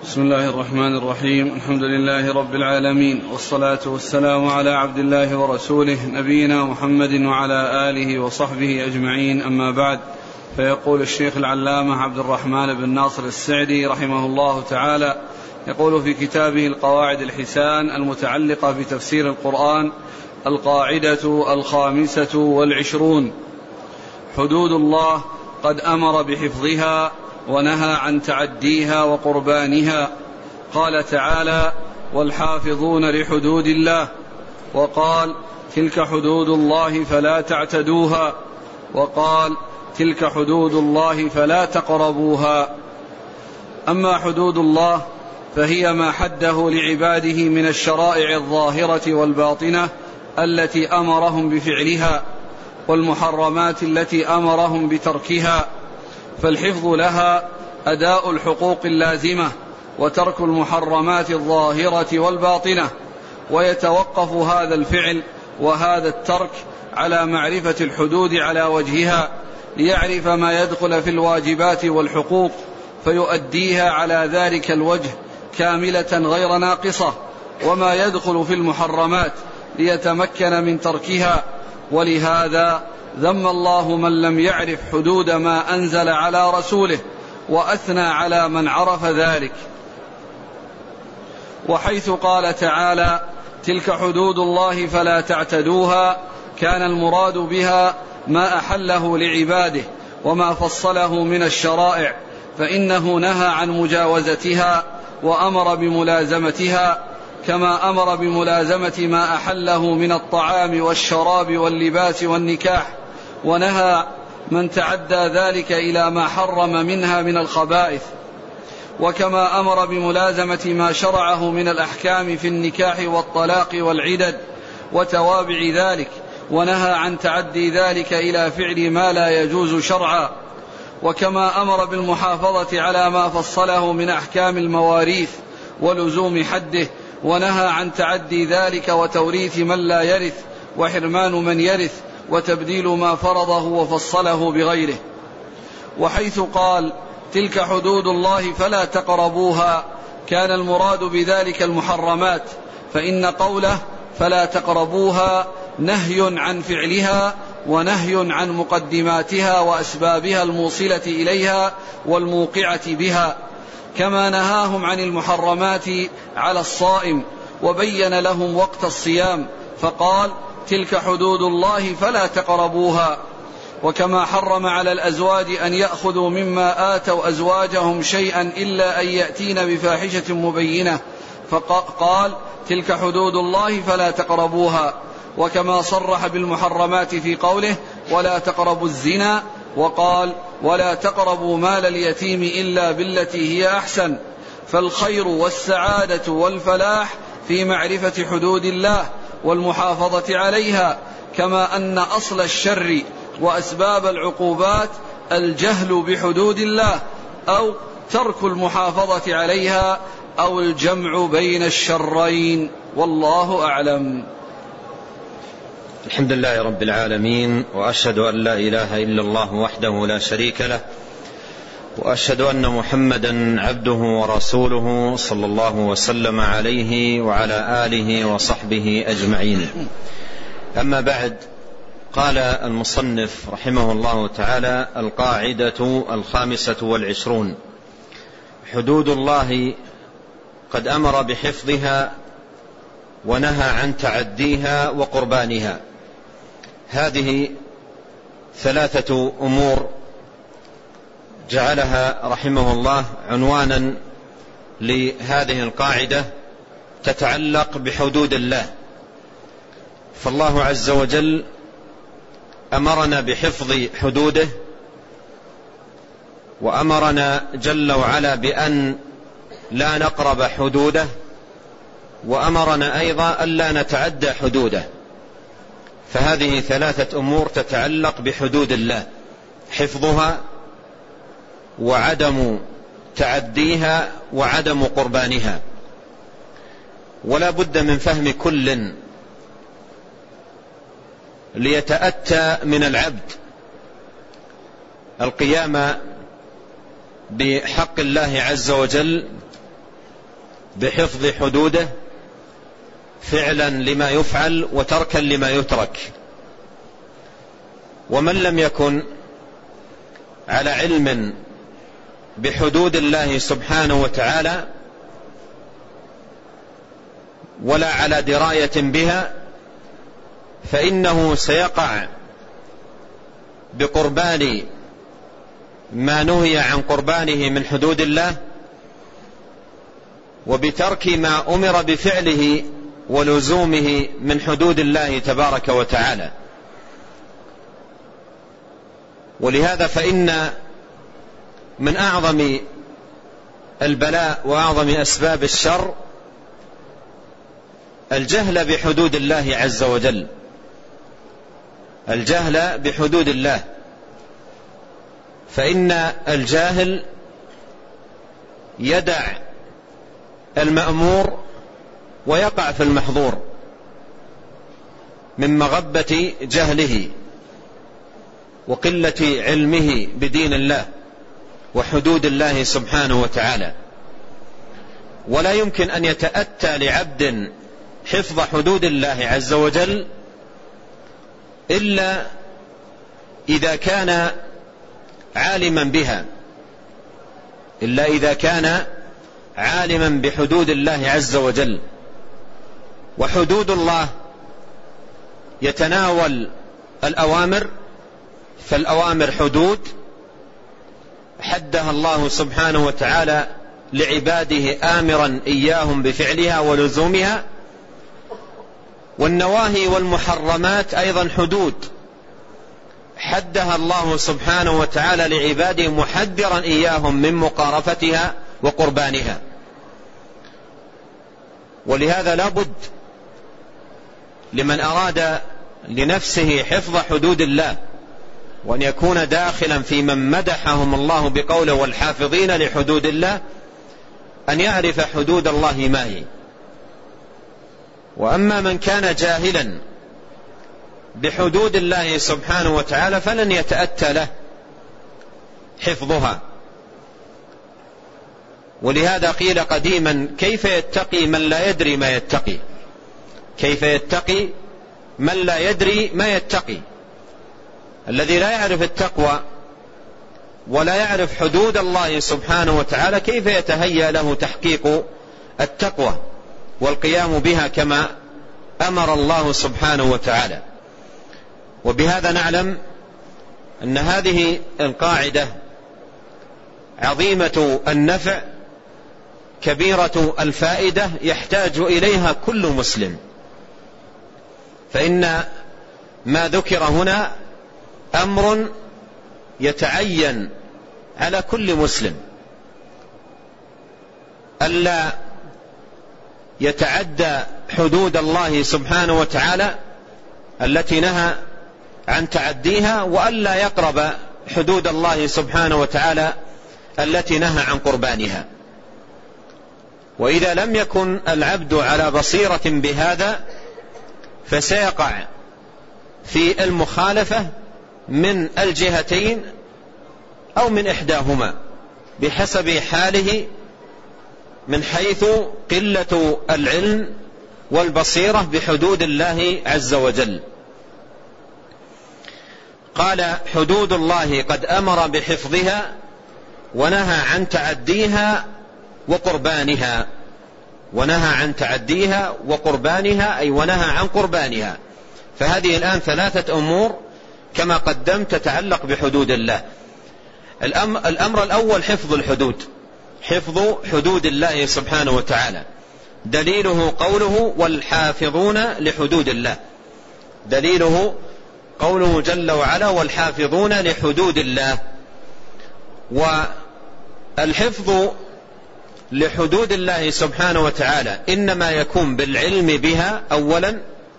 بسم الله الرحمن الرحيم. الحمد لله رب العالمين، والصلاة والسلام على عبد الله ورسوله نبينا محمد وعلى آله وصحبه أجمعين، أما بعد. فيقول الشيخ العلامة عبد الرحمن بن ناصر السعدي رحمه الله تعالى، يقول في كتابه القواعد الحسان المتعلقة بتفسير القرآن: القاعدة 25: حدود الله قد أمر بحفظها ونهى عن تعديها وقربانها. قال تعالى: والحافظون لحدود الله، وقال: تلك حدود الله فلا تعتدوها، وقال: تلك حدود الله فلا تقربوها. أما حدود الله فهي ما حده لعباده من الشرائع الظاهرة والباطنة التي أمرهم بفعلها، والمحرمات التي أمرهم بتركها، فالحفظ لها أداء الحقوق اللازمة وترك المحرمات الظاهرة والباطنة. ويتوقف هذا الفعل وهذا الترك على معرفة الحدود على وجهها، ليعرف ما يدخل في الواجبات والحقوق فيؤديها على ذلك الوجه كاملة غير ناقصة، وما يدخل في المحرمات ليتمكن من تركها. ولهذا ذم الله من لم يعرف حدود ما أنزل على رسوله، وأثنى على من عرف ذلك. وحيث قال تعالى: تلك حدود الله فلا تعتدوها، كان المراد بها ما أحله لعباده وما فصله من الشرائع، فإنه نهى عن مجاوزتها وأمر بملازمتها، كما أمر بملازمة ما أحله من الطعام والشراب واللباس والنكاح، ونهى من تعدى ذلك إلى ما حرم منها من الخبائث. وكما أمر بملازمة ما شرعه من الأحكام في النكاح والطلاق والعدد وتوابع ذلك، ونهى عن تعدي ذلك إلى فعل ما لا يجوز شرعا. وكما أمر بالمحافظة على ما فصله من أحكام المواريث ولزوم حده، ونهى عن تعدي ذلك وتوريث من لا يرث وحرمان من يرث وتبديل ما فرضه وفصله بغيره. وحيث قال: تلك حدود الله فلا تقربوها، كان المراد بذلك المحرمات، فإن قوله فلا تقربوها نهي عن فعلها ونهي عن مقدماتها وأسبابها الموصلة إليها والموقعة بها، كما نهاهم عن المحرمات على الصائم وبين لهم وقت الصيام فقال: تلك حدود الله فلا تقربوها. وكما حرم على الأزواج أن يأخذوا مما آتوا أزواجهم شيئا إلا أن يأتين بفاحشة مبينة فقال: تلك حدود الله فلا تقربوها. وكما صرح بالمحرمات في قوله: ولا تقربوا الزنا، وقال: ولا تقربوا مال اليتيم إلا بالتي هي أحسن. فالخير والسعادة والفلاح في معرفة حدود الله والمحافظة عليها، كما أن أصل الشر وأسباب العقوبات الجهل بحدود الله أو ترك المحافظة عليها أو الجمع بين الشرين، والله أعلم. الحمد لله رب العالمين، وأشهد أن لا إله إلا الله وحده لا شريك له، وأشهد أن محمدا عبده ورسوله صلى الله وسلم عليه وعلى آله وصحبه أجمعين. أما بعد، قال المصنف رحمه الله تعالى: القاعدة 25: حدود الله قد أمر بحفظها ونهى عن تعديها وقربانها. هذه 3 أمور جعلها رحمه الله عنوانا لهذه القاعدة تتعلق بحدود الله. فالله عز وجل أمرنا بحفظ حدوده، وأمرنا جل وعلا بأن لا نقرب حدوده، وأمرنا أيضا ألا نتعدى حدوده. فهذه 3 أمور تتعلق بحدود الله: حفظها وعدم تعديها وعدم قربانها. ولا بد من فهم كل ليتأتى من العبد القيام بحق الله عز وجل بحفظ حدوده فعلا لما يفعل وتركا لما يترك. ومن لم يكن على علم بحدود الله سبحانه وتعالى ولا على دراية بها فإنه سيقع بقربان ما نهي عن قربانه من حدود الله، وبترك ما أمر بفعله ولزومه من حدود الله تبارك وتعالى. ولهذا فإن من أعظم البلاء وأعظم أسباب الشر الجهل بحدود الله عز وجل، الجهل بحدود الله. فإن الجاهل يدع المأمور ويقع في المحظور من مغبة جهله وقلة علمه بدين الله وحدود الله سبحانه وتعالى. ولا يمكن أن يتأتى لعبد حفظ حدود الله عز وجل إلا إذا كان عالما بها، إلا إذا كان عالما بحدود الله عز وجل. وحدود الله يتناول الأوامر، فالأوامر حدود حدها الله سبحانه وتعالى لعباده آمرا إياهم بفعلها ولزومها. والنواهي والمحرمات أيضا حدود حدها الله سبحانه وتعالى لعباده محذرا إياهم من مقارفتها وقربانها. ولهذا لا بد لمن أراد لنفسه حفظ حدود الله وأن يكون داخلا في من مدحهم الله بقوله والحافظين لحدود الله أن يعرف حدود الله ما هي. وأما من كان جاهلا بحدود الله سبحانه وتعالى فلن يتأتى له حفظها. ولهذا قيل قديما كيف يتقي من لا يدري ما يتقي، كيف يتقي من لا يدري ما يتقي. الذي لا يعرف التقوى ولا يعرف حدود الله سبحانه وتعالى كيف يتهيأ له تحقيق التقوى والقيام بها كما أمر الله سبحانه وتعالى. وبهذا نعلم أن هذه القاعدة عظيمة النفع كبيرة الفائدة يحتاج إليها كل مسلم. فإن ما ذكر هنا أمر يتعين على كل مسلم ألا يتعدى حدود الله سبحانه وتعالى التي نهى عن تعديها، وألا يقرب حدود الله سبحانه وتعالى التي نهى عن قربانها. وإذا لم يكن العبد على بصيرة بهذا فسيقع في المخالفة من الجهتين أو من إحداهما بحسب حاله من حيث قلة العلم والبصيرة بحدود الله عز وجل. قال حدود الله قد أمر بحفظها ونهى عن تعديها وقربانها. ونهى عن تعديها وقربانها أي ونهى عن قربانها. فهذه الآن ثلاثة أمور كما قدمت تتعلق بحدود الله. الأمر الأول حفظ الحدود، حفظ حدود الله سبحانه وتعالى. دليله قوله والحافظون لحدود الله، دليله قوله جل وعلا والحافظون لحدود الله. والحفظ لحدود الله سبحانه وتعالى إنما يكون بالعلم بها أولا،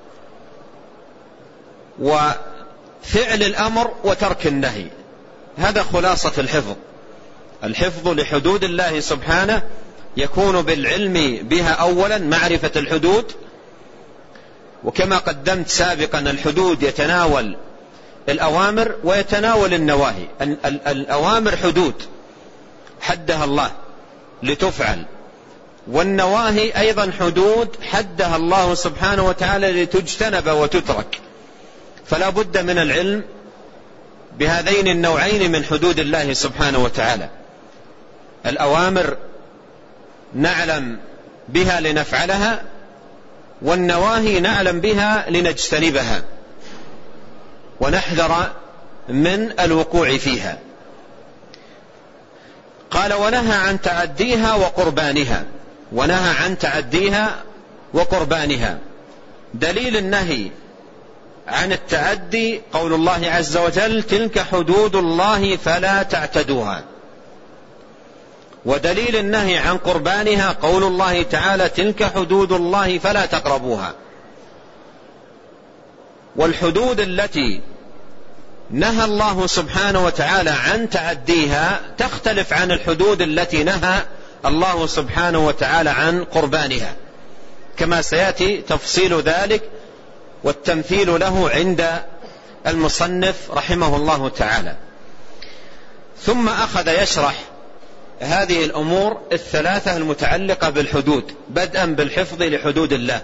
وفعل الأمر وترك النهي. هذا خلاصة الحفظ. الحفظ لحدود الله سبحانه يكون بالعلم بها أولا، معرفة الحدود. وكما قدمت سابقا الحدود يتناول الأوامر ويتناول النواهي. الأوامر حدود حدها الله لتفعل، والنواهي أيضا حدود حدها الله سبحانه وتعالى لتجتنب وتترك، فلا بد من العلم بهذين النوعين من حدود الله سبحانه وتعالى. الأوامر نعلم بها لنفعلها، والنواهي نعلم بها لنجتنبها ونحذر من الوقوع فيها. قال ونهى عن تعديها وقربانها. ونهى عن تعديها وقربانها. دليل النهي عن التعدي قول الله عز وجل تلك حدود الله فلا تعتدوها، ودليل النهي عن قربانها قول الله تعالى تلك حدود الله فلا تقربوها. والحدود التي نهى الله سبحانه وتعالى عن تعديها تختلف عن الحدود التي نهى الله سبحانه وتعالى عن قربانها، كما سيأتي تفصيل ذلك والتمثيل له عند المصنف رحمه الله تعالى. ثم أخذ يشرح هذه الأمور الثلاثة المتعلقة بالحدود، بدءا بالحفظ لحدود الله.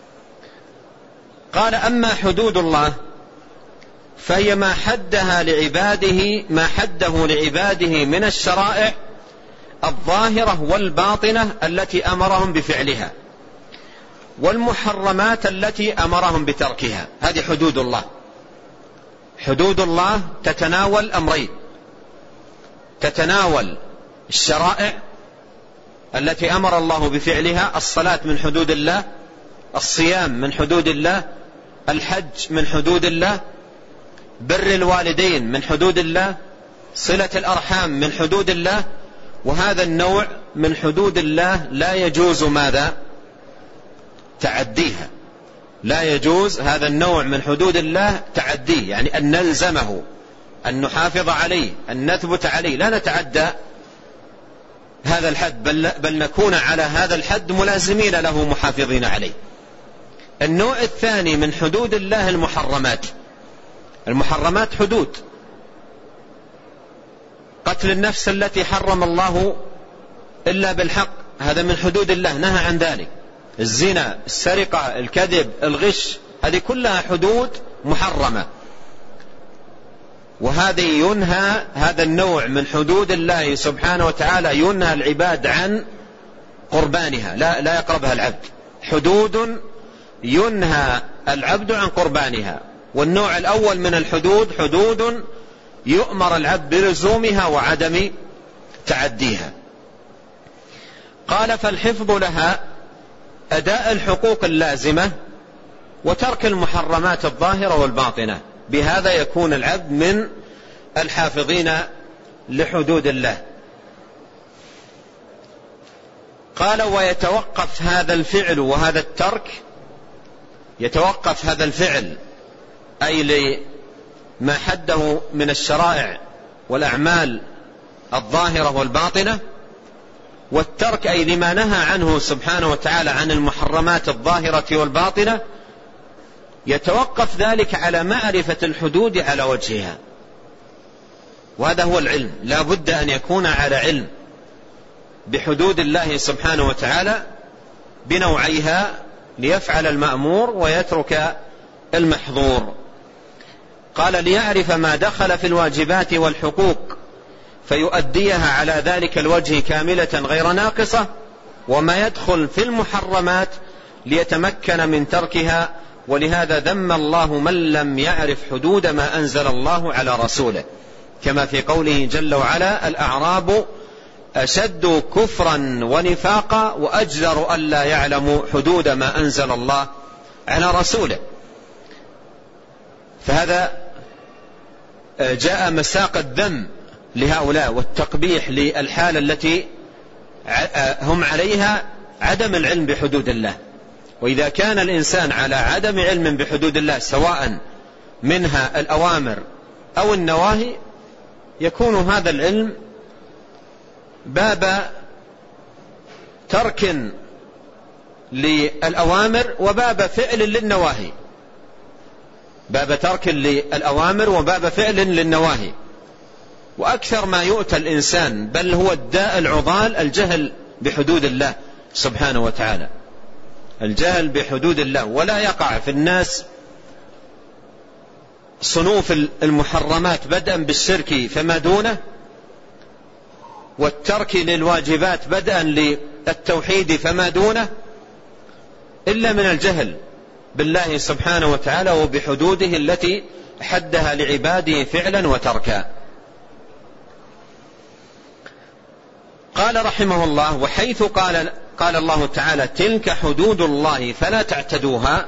قال أما حدود الله فهي ما حدها لعباده، ما حده لعباده من الشرائع الظاهرة والباطنة التي أمرهم بفعلها، والمحرمات التي أمرهم بتركها. هذه حدود الله. حدود الله تتناول أمرين: تتناول الشرائع التي أمر الله بفعلها، الصلاة من حدود الله، الصيام من حدود الله، الحج من حدود الله، بر الوالدين من حدود الله، صلة الأرحام من حدود الله. وهذا النوع من حدود الله لا يجوز ماذا؟ تعديها. لا يجوز هذا النوع من حدود الله تعديه، يعني أن نلزمه، أن نحافظ عليه، أن نثبت عليه، لا نتعدى هذا الحد، بل نكون على هذا الحد ملازمين له محافظين عليه. النوع الثاني من حدود الله المحرمات. المحرمات حدود: قتل النفس التي حرم الله إلا بالحق، هذا من حدود الله، نهى عن ذلك. الزنا، السرقة، الكذب، الغش، هذه كلها حدود محرمة، وهذه ينهى، هذا النوع من حدود الله سبحانه وتعالى ينهى العباد عن قربانها، لا يقربها العبد. حدود ينهى العبد عن قربانها. والنوع الأول من الحدود حدود يؤمر العبد بلزومها وعدم تعديها. قال فالحفظ لها أداء الحقوق اللازمة وترك المحرمات الظاهرة والباطنة، بهذا يكون العبد من الحافظين لحدود الله. قال ويتوقف هذا الفعل وهذا الترك، يتوقف هذا الفعل أي لما حده من الشرائع والأعمال الظاهرة والباطنة، والترك أي لما نهى عنه سبحانه وتعالى عن المحرمات الظاهرة والباطنة، يتوقف ذلك على معرفة الحدود على وجهها. وهذا هو العلم، لا بد أن يكون على علم بحدود الله سبحانه وتعالى بنوعيها ليفعل المأمور ويترك المحظور. قال ليعرف ما دخل في الواجبات والحقوق فيؤديها على ذلك الوجه كاملة غير ناقصة، وما يدخل في المحرمات ليتمكن من تركها. ولهذا ذم الله من لم يعرف حدود ما أنزل الله على رسوله، كما في قوله جل وعلا الأعراب أشد كفرا ونفاقا وأجدر ألا يعلموا حدود ما أنزل الله على رسوله. فهذا جاء مساق الذم لهؤلاء والتقبيح للحالة التي هم عليها، عدم العلم بحدود الله. وإذا كان الإنسان على عدم علم بحدود الله سواء منها الأوامر أو النواهي، يكون هذا العلم باب ترك للأوامر وباب فعل للنواهي، باب ترك للأوامر وباب فعل للنواهي. وأكثر ما يؤتى الإنسان، بل هو الداء العضال، الجهل بحدود الله، سبحانه وتعالى، الجهل بحدود الله. ولا يقع في الناس صنوف المحرمات بدءا بالشرك فما دونه، والترك للواجبات بدءا للتوحيد فما دونه، إلا من الجهل بالله سبحانه وتعالى وبحدوده التي حدها لعباده فعلا وتركا. قال رحمه الله: وحيث قال الله تعالى: تلك حدود الله فلا تعتدوها،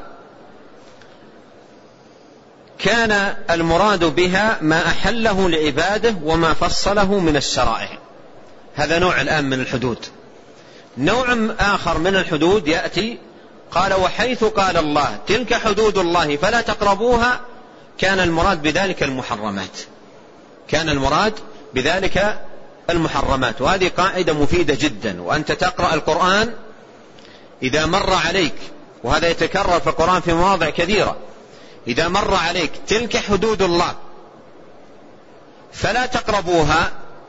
كان المراد بها ما أحله لعباده وما فصله من الشرائع. هذا نوع الآن من الحدود. نوع آخر من الحدود يأتي قال: وحيث قال الله تلك حدود الله فلا تقربوها، كان المراد بذلك المحرمات. كان المراد بذلك المحرمات. وهذه قاعدة مفيدة جدا. وأنت تقرأ القرآن إذا مر عليك، وهذا يتكرر في القرآن في مواضع كثيرة، إذا مر عليك تلك حدود الله فلا تقربوها،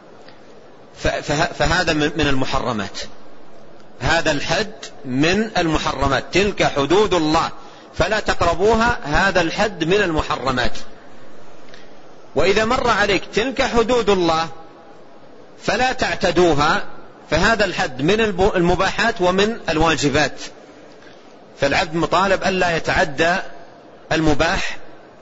فهذا من المحرمات. هذا الحد من المحرمات. تلك حدود الله فلا تقربوها، هذا الحد من المحرمات. وإذا مر عليك تلك حدود الله فلا تعتدوها، فهذا الحد من المباحات ومن الواجبات. فالعبد مطالب ألا يتعدى المباح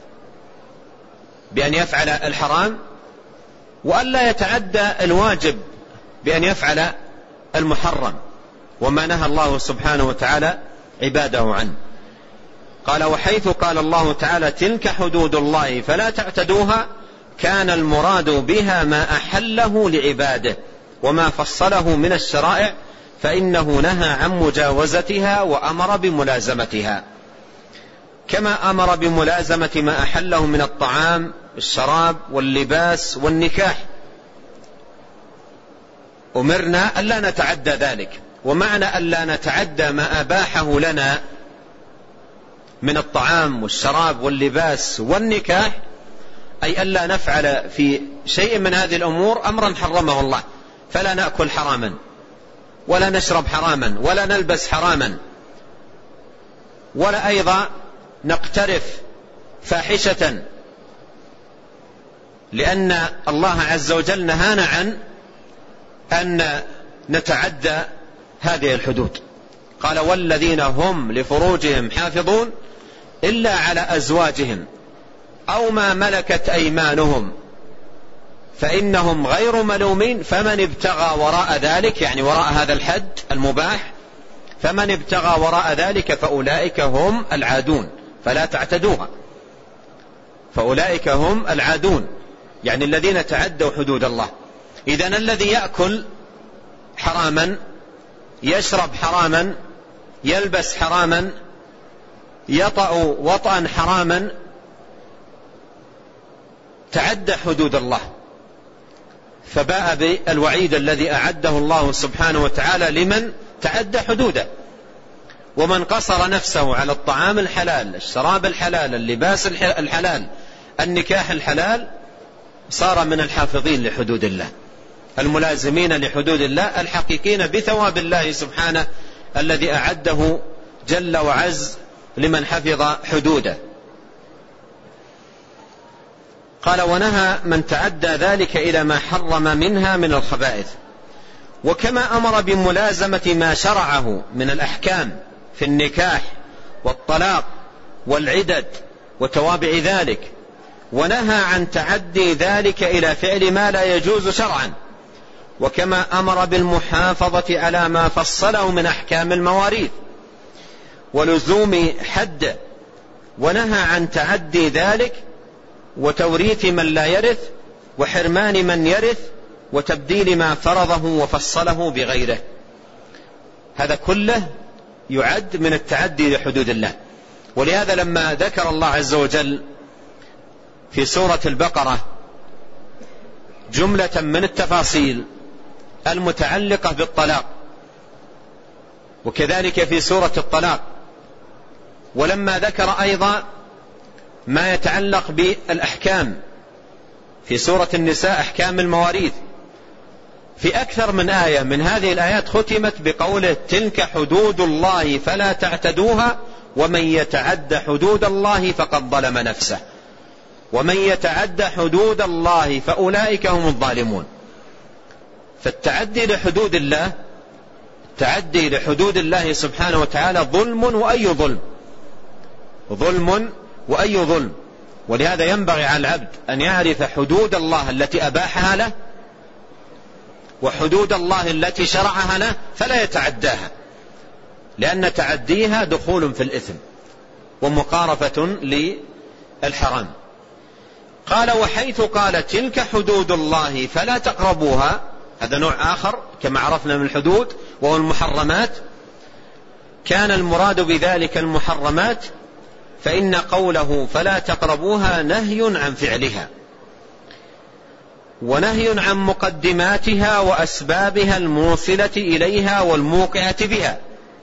بأن يفعل الحرام، وألا يتعدى الواجب بأن يفعل المحرم وما نهى الله سبحانه وتعالى عباده عنه. قال: وحيث قال الله تعالى تلك حدود الله فلا تعتدوها، كان المراد بها ما أحله لعباده وما فصله من الشرائع، فإنه نهى عن مجاوزتها وأمر بملازمتها، كما أمر بملازمة ما أحله من الطعام الشراب واللباس والنكاح. أمرنا ألا نتعدى ذلك. ومعنى ألا نتعدى ما أباحه لنا من الطعام والشراب واللباس والنكاح، أي ألا نفعل في شيء من هذه الأمور أمرا حرمه الله. فلا نأكل حراما، ولا نشرب حراما، ولا نلبس حراما، ولا أيضا نقترف فاحشة، لأن الله عز وجل نهانا عن أن نتعدى هذه الحدود. قال: والذين هم لفروجهم حافظون إلا على أزواجهم أو ما ملكت أيمانهم فإنهم غير ملومين، فمن ابتغى وراء ذلك، يعني وراء هذا الحد المباح، فمن ابتغى وراء ذلك فأولئك هم العادون فلا تعتدوها. فأولئك هم العادون، يعني الذين تعدوا حدود الله. إذن الذي يأكل حراما، يشرب حراما، يلبس حراما، يطأ وطئا حراما، تعدى حدود الله، فباء بالوعيد الذي أعده الله سبحانه وتعالى لمن تعدى حدوده. ومن قصر نفسه على الطعام الحلال، الشراب الحلال، اللباس الحلال، النكاح الحلال، صار من الحافظين لحدود الله، الملازمين لحدود الله، الحقيقين بثواب الله سبحانه الذي أعده جل وعز لمن حفظ حدوده. قال: ونهى من تعدى ذلك إلى ما حرم منها من الخبائث. وكما أمر بملازمة ما شرعه من الأحكام في النكاح والطلاق والعدد وتوابع ذلك، ونهى عن تعدي ذلك إلى فعل ما لا يجوز شرعا. وكما أمر بالمحافظة على ما فصله من أحكام المواريث ولزوم حد، ونهى عن تعدي ذلك وتوريث من لا يرث وحرمان من يرث وتبديل ما فرضه وفصله بغيره. هذا كله يعد من التعدي لحدود الله. ولهذا لما ذكر الله عز وجل في سورة البقرة جملة من التفاصيل المتعلقة بالطلاق، وكذلك في سورة الطلاق، ولما ذكر أيضا ما يتعلق بالأحكام في سورة النساء، أحكام المواريث، في أكثر من آية من هذه الآيات ختمت بقوله تلك حدود الله فلا تعتدوها ومن يتعد حدود الله فقد ظلم نفسه ومن يتعد حدود الله فأولئك هم الظالمون. فالتعدي لحدود الله، التعدي لحدود الله سبحانه وتعالى ظلم وأي ظلم، ظلم وأي ظلم. ولهذا ينبغي على العبد أن يعرف حدود الله التي أباحها له وحدود الله التي شرعها له فلا يتعداها، لأن تعديها دخول في الإثم ومقارفة للحرام. قال وحيث قال تلك حدود الله فلا تقربوها، هذا نوع آخر كما عرفنا من الحدود وهو المحرمات، كان المراد بذلك المحرمات، فإن قوله فلا تقربوها نهي عن فعلها ونهي عن مقدماتها وأسبابها الموصلة إليها والموقعة بها،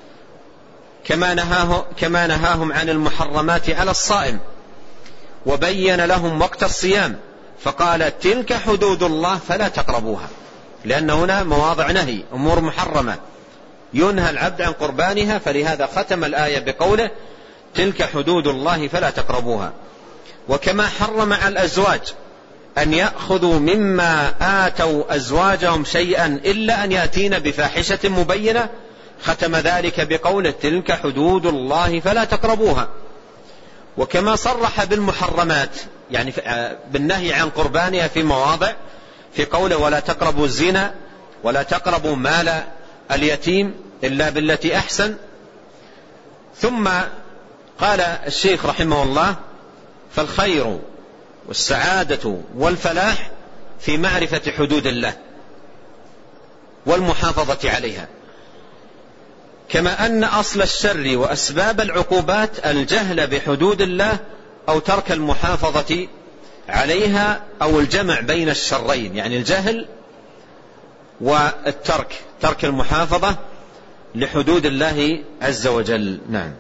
كما نهاهم عن المحرمات على الصائم وبين لهم وقت الصيام فقال تلك حدود الله فلا تقربوها، لأن هنا مواضع نهي، أمور محرمة ينهى العبد عن قربانها، فلهذا ختم الآية بقوله تلك حدود الله فلا تقربوها. وكما حرم على الأزواج أن يأخذوا مما آتوا أزواجهم شيئا إلا أن يأتين بفاحشة مبينة، ختم ذلك بقوله تلك حدود الله فلا تقربوها. وكما صرح بالمحرمات يعني بالنهي عن قربانها في مواضع، في قوله ولا تقربوا الزنا ولا تقربوا مال اليتيم إلا بالتي أحسن. ثم قال الشيخ رحمه الله فالخير والسعادة والفلاح في معرفة حدود الله والمحافظة عليها، كما أن أصل الشر وأسباب العقوبات الجهل بحدود الله أو ترك المحافظة عليها أو الجمع بين الشرين، يعني الجهل والترك، ترك المحافظة لحدود الله عز وجل. نعم.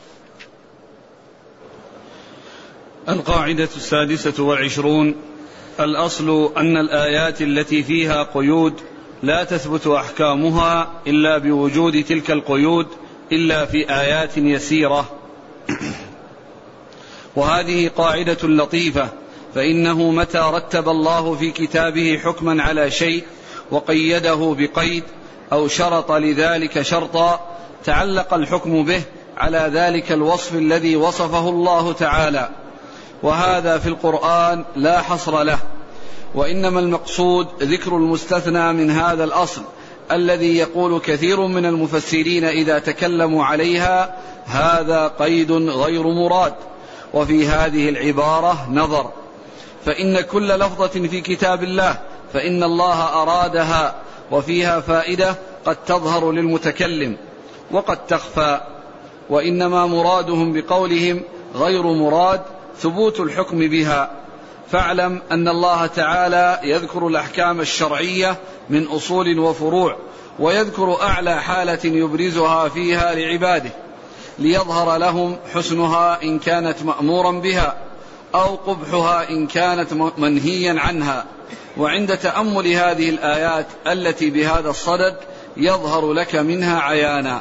القاعدة 26. الأصل أن الآيات التي فيها قيود لا تثبت أحكامها إلا بوجود تلك القيود إلا في آيات يسيرة. وهذه قاعدة لطيفة، فإنه متى رتب الله في كتابه حكما على شيء وقيده بقيد أو شرط لذلك شرطا تعلق الحكم به على ذلك الوصف الذي وصفه الله تعالى، وهذا في القرآن لا حصر له. وإنما المقصود ذكر المستثنى من هذا الأصل الذي يقول كثير من المفسرين إذا تكلموا عليها هذا قيد غير مراد. وفي هذه العبارة نظر، فإن كل لفظة في كتاب الله فإن الله أرادها وفيها فائدة قد تظهر للمتكلم وقد تخفى، وإنما مرادهم بقولهم غير مراد ثبوت الحكم بها. فاعلم أن الله تعالى يذكر الأحكام الشرعية من أصول وفروع، ويذكر أعلى حالة يبرزها فيها لعباده ليظهر لهم حسنها إن كانت مأمورا بها أو قبحها إن كانت منهيا عنها. وعند تأمل هذه الآيات التي بهذا الصدد يظهر لك منها عيانا.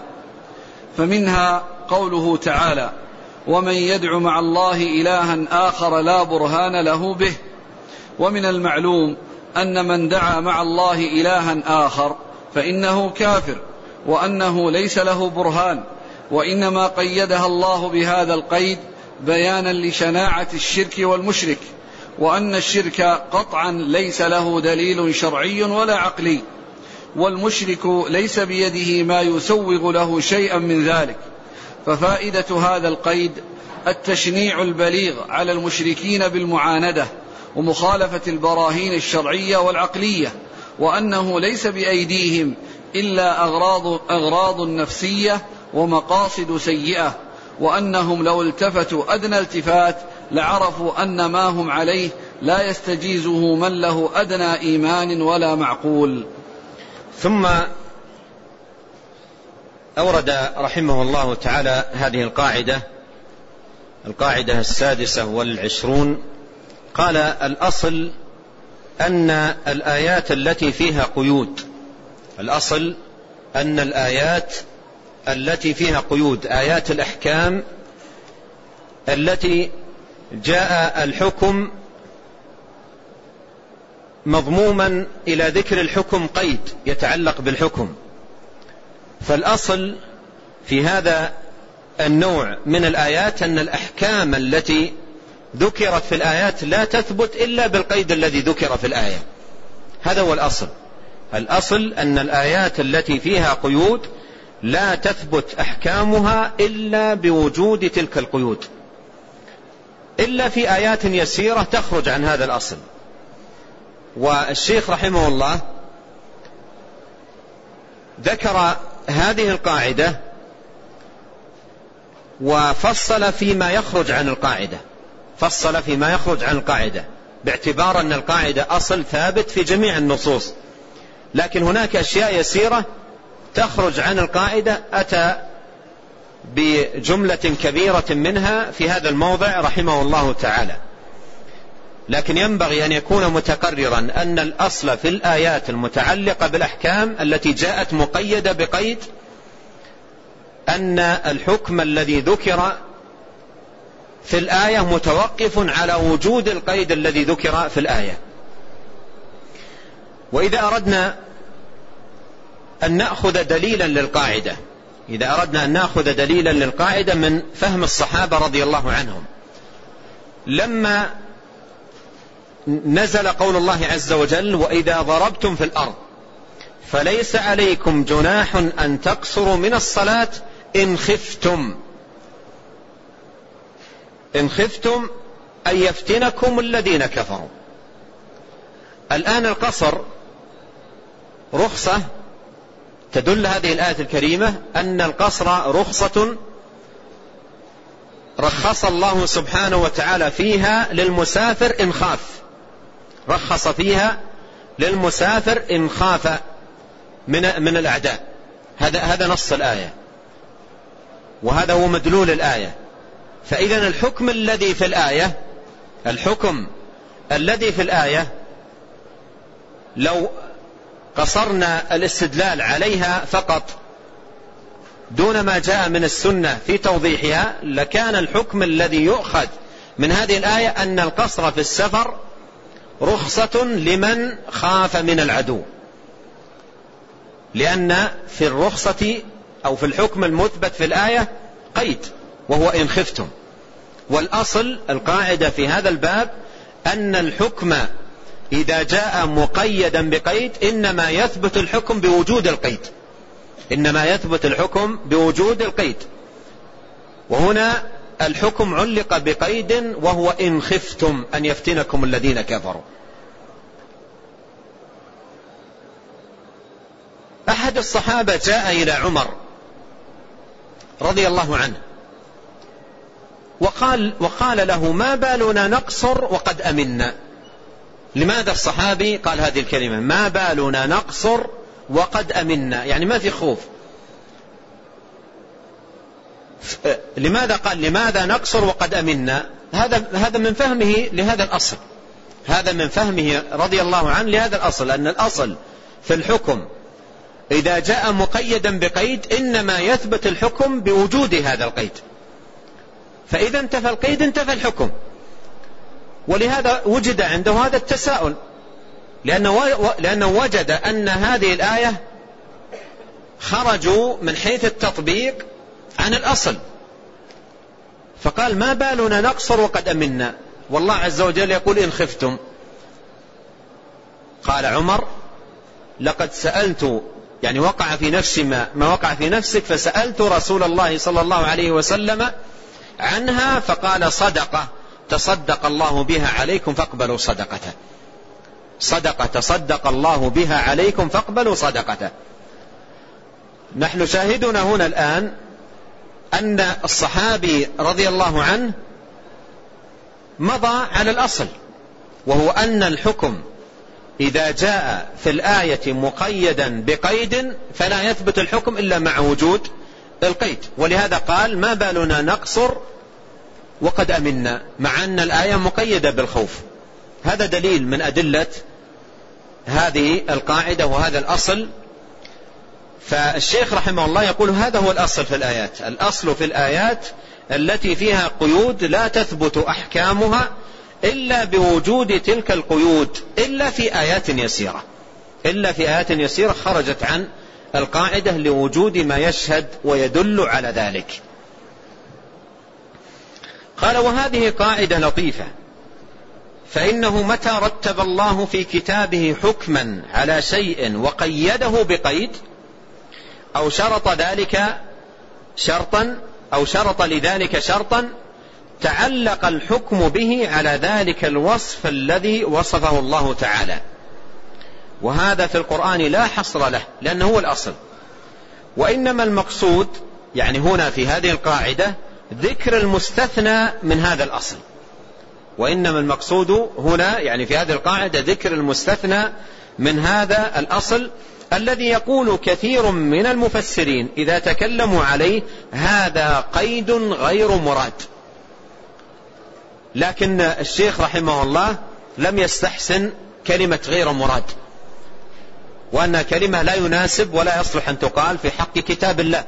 فمنها قوله تعالى ومن يدع مع الله إلها آخر لا برهان له به. ومن المعلوم أن من دعا مع الله إلها آخر فإنه كافر، وأنه ليس له برهان، وإنما قيدها الله بهذا القيد بيانا لشناعة الشرك والمشرك، وأن الشرك قطعا ليس له دليل شرعي ولا عقلي، والمشرك ليس بيده ما يسوغ له شيئا من ذلك. ففائدة هذا القيد التشنيع البليغ على المشركين بالمعاندة ومخالفة البراهين الشرعية والعقلية، وأنه ليس بأيديهم إلا أغراض نفسية ومقاصد سيئة، وأنهم لو التفتوا أدنى التفات لعرفوا أن ما هم عليه لا يستجيزه من له أدنى إيمان ولا معقول. ثم أورد رحمه الله تعالى هذه القاعدة 26، قال الأصل أن الآيات التي فيها قيود، الأصل أن الآيات التي فيها قيود، آيات الأحكام التي جاء الحكم مضموما إلى ذكر الحكم قيد يتعلق بالحكم، فالأصل في هذا النوع من الآيات أن الأحكام التي ذكرت في الآيات لا تثبت إلا بالقيد الذي ذكر في الآية. هذا هو الأصل. الأصل أن الآيات التي فيها قيود لا تثبت أحكامها إلا بوجود تلك القيود، إلا في آيات يسيرة تخرج عن هذا الأصل. والشيخ رحمه الله ذكر هذه القاعدة وفصل فيما يخرج عن القاعدة، فصل فيما يخرج عن القاعدة باعتبار أن القاعدة أصل ثابت في جميع النصوص، لكن هناك أشياء يسيرة تخرج عن القاعدة أتى بجملة كبيرة منها في هذا الموضع رحمه الله تعالى. لكن ينبغي أن يكون متقررا أن الأصل في الآيات المتعلقة بالأحكام التي جاءت مقيدة بقيد أن الحكم الذي ذكر في الآية متوقف على وجود القيد الذي ذكر في الآية. وإذا أردنا أن نأخذ دليلا للقاعدة، إذا أردنا أن نأخذ دليلا للقاعدة من فهم الصحابة رضي الله عنهم، لما نزل قول الله عز وجل: وإذا ضربتم في الأرض فليس عليكم جناح أن تقصروا من الصلاة إن خفتم، إن خفتم أن يفتنكم الذين كفروا. الآن القصر رخصة، تدل هذه الآية الكريمة أن القصر رخصة رخص الله سبحانه وتعالى فيها للمسافر إن خاف، رخص فيها للمسافر إن خاف من الأعداء. هذا نص الآية وهذا هو مدلول الآية. فإذا الحكم الذي في الآية، الحكم الذي في الآية لو قصرنا الاستدلال عليها فقط دون ما جاء من السنة في توضيحها، لكان الحكم الذي يؤخذ من هذه الآية أن القصر في السفر رخصة لمن خاف من العدو، لأن في الرخصة أو في الحكم المثبت في الآية قيد وهو إن خفتم. والأصل القاعدة في هذا الباب أن الحكم إذا جاء مقيدا بقيد إنما يثبت الحكم بوجود القيد، إنما يثبت الحكم بوجود القيد. وهنا الحكم علق بقيد وهو إن خفتم أن يفتنكم الذين كفروا. أحد الصحابة جاء إلى عمر رضي الله عنه وقال له: ما بالنا نقصر وقد أمنا. لماذا الصحابي قال هذه الكلمة ما بالنا نقصر وقد أمنا؟ يعني ما في خوف. لماذا قال لماذا نقصر وقد أمنا؟ هذا من فهمه لهذا الأصل، هذا من فهمه رضي الله عنه لهذا الأصل، أن الأصل في الحكم إذا جاء مقيدا بقيد إنما يثبت الحكم بوجود هذا القيد، فإذا انتفى القيد انتفى الحكم. ولهذا وجد عنده هذا التساؤل، لأنه وجد أن هذه الآية خرجوا من حيث التطبيق عن الأصل، فقال: ما بالنا نقصر وقد أمنا، والله عز وجل يقول إن خفتم. قال عمر: لقد سألت، يعني وقع في نفسي ما وقع في نفسك، فسألت رسول الله صلى الله عليه وسلم عنها فقال: صدقة تصدق الله بها عليكم فاقبلوا صدقته، صدقة تصدق الله بها عليكم فاقبلوا صدقته. نحن شاهدنا هنا الآن أن الصحابي رضي الله عنه مضى على الأصل، وهو أن الحكم إذا جاء في الآية مقيدا بقيد فلا يثبت الحكم إلا مع وجود القيد. ولهذا قال: ما بالنا نقصر وقد أمنا، مع أن الآية مقيدة بالخوف. هذا دليل من أدلة هذه القاعدة وهذا الأصل. فالشيخ رحمه الله يقول هذا هو الأصل في الآيات. الأصل في الآيات التي فيها قيود لا تثبت أحكامها إلا بوجود تلك القيود، إلا في آيات يسيرة خرجت عن القاعدة لوجود ما يشهد ويدل على ذلك. قال وهذه قاعدة لطيفة، فإنه متى رتب الله في كتابه حكما على شيء وقيده بقيد أو شرط لذلك شرطا تعلق الحكم به على ذلك الوصف الذي وصفه الله تعالى، وهذا في القرآن لا حصر له لأنه هو الأصل. وإنما المقصود يعني هنا في هذه القاعدة ذكر المستثنى من هذا الأصل. وإنما المقصود هنا يعني في هذه القاعدة ذكر المستثنى من هذا الأصل الذي يقول كثير من المفسرين إذا تكلموا عليه هذا قيد غير مراد. لكن الشيخ رحمه الله لم يستحسن كلمة غير مراد، وأنها كلمة لا يناسب ولا يصلح أن تقال في حق كتاب الله.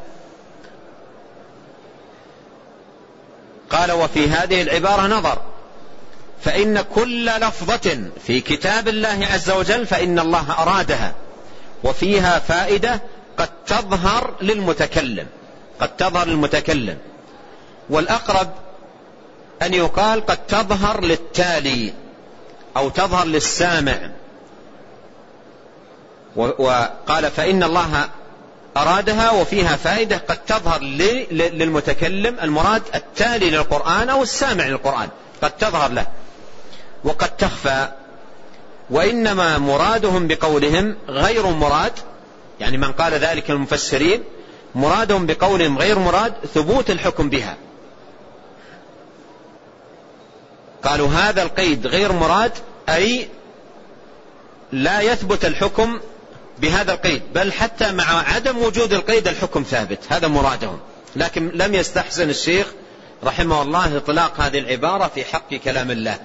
قال وفي هذه العبارة نظر، فإن كل لفظة في كتاب الله عز وجل فإن الله أرادها وفيها فائدة قد تظهر للمتكلم، والأقرب أن يقال قد تظهر للتالي أو تظهر للسامع. وقال فإن الله أرادها وفيها فائدة قد تظهر للمتكلم، المراد التالي للقرآن أو السامع للقرآن، قد تظهر له وقد تخفى. وإنما مرادهم بقولهم غير مراد، يعني من قال ذلك المفسرين مرادهم بقولهم غير مراد ثبوت الحكم بها. قالوا هذا القيد غير مراد أي لا يثبت الحكم بهذا القيد، بل حتى مع عدم وجود القيد الحكم ثابت، هذا مرادهم. لكن لم يستحسن الشيخ رحمه الله إطلاق هذه العبارة في حق كلام الله.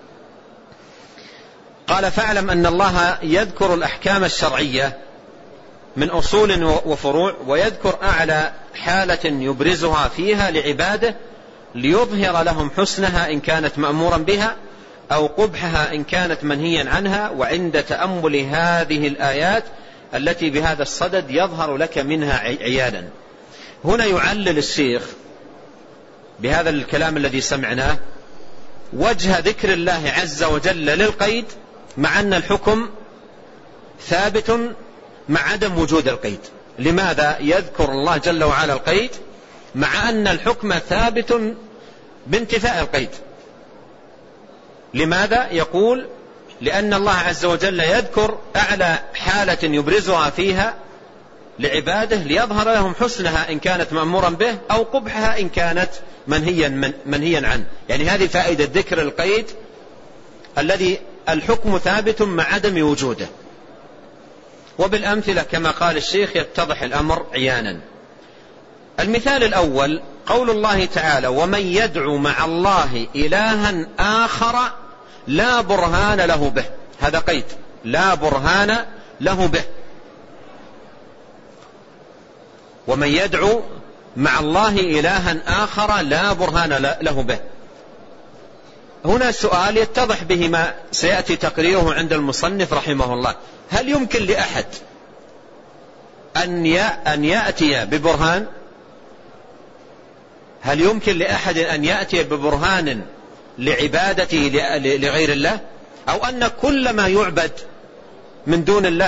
قال فاعلم أن الله يذكر الأحكام الشرعية من أصول وفروع، ويذكر أعلى حالة يبرزها فيها لعباده ليظهر لهم حسنها إن كانت مأمورا بها أو قبحها إن كانت منهيا عنها. وعند تأمل هذه الآيات التي بهذا الصدد يظهر لك منها عيانا. هنا يعلل الشيخ بهذا الكلام الذي سمعناه وجه ذكر الله عز وجل للقيد مع أن الحكم ثابت مع عدم وجود القيد. لماذا يذكر الله جل وعلا القيد مع أن الحكم ثابت بانتفاء القيد؟ لماذا؟ يقول لأن الله عز وجل يذكر أعلى حالة يبرزها فيها لعباده ليظهر لهم حسنها إن كانت مأمورا به أو قبحها إن كانت منهيا عنه. يعني هذه فائدة ذكر القيد الذي الحكم ثابت مع عدم وجوده. وبالأمثلة كما قال الشيخ يتضح الأمر عيانا. المثال الأول قول الله تعالى ومن يدعو مع الله إلها آخر لا برهان له به، هذا قيد لا برهان له به. ومن يدعو مع الله إلها آخر لا برهان له به. هنا سؤال يتضح به ما سيأتي تقريره عند المصنف رحمه الله. هل يمكن لأحد أن يأتي ببرهان؟ هل يمكن لأحد أن يأتي ببرهان لعبادته لغير الله، أو أن كل ما يعبد من دون الله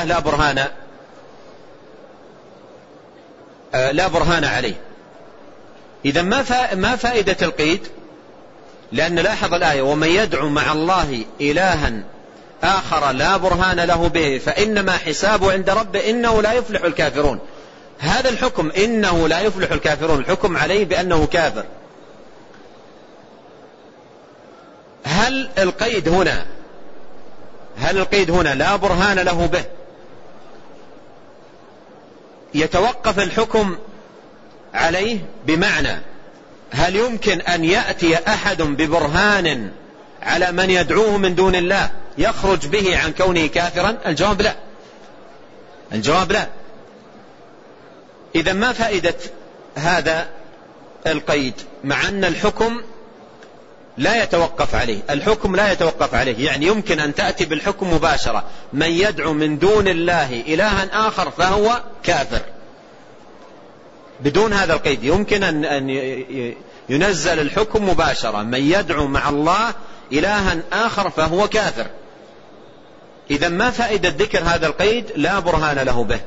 لا برهان عليه؟ إذا ما فائدة القيد؟ لأن لاحظ الآية ومن يدعو مع الله إلها آخر لا برهان له به فإنما حسابه عند ربه إنه لا يفلح الكافرون. هذا الحكم إنه لا يفلح الكافرون الحكم عليه بأنه كافر. هل القيد هنا لا برهان له به يتوقف الحكم عليه؟ بمعنى هل يمكن أن يأتي أحد ببرهان على من يدعوه من دون الله يخرج به عن كونه كافرا؟ الجواب لا. الجواب لا. إذا ما فائدة هذا القيد مع أن الحكم لا يتوقف عليه؟ الحكم لا يتوقف عليه، يعني يمكن أن تأتي بالحكم مباشرة: من يدعو من دون الله إلها آخر فهو كافر، بدون هذا القيد. يمكن أن ينزل الحكم مباشرة: من يدعو مع الله إلها آخر فهو كافر. إذا ما فائدة ذكر هذا القيد؟ لا برهان له به.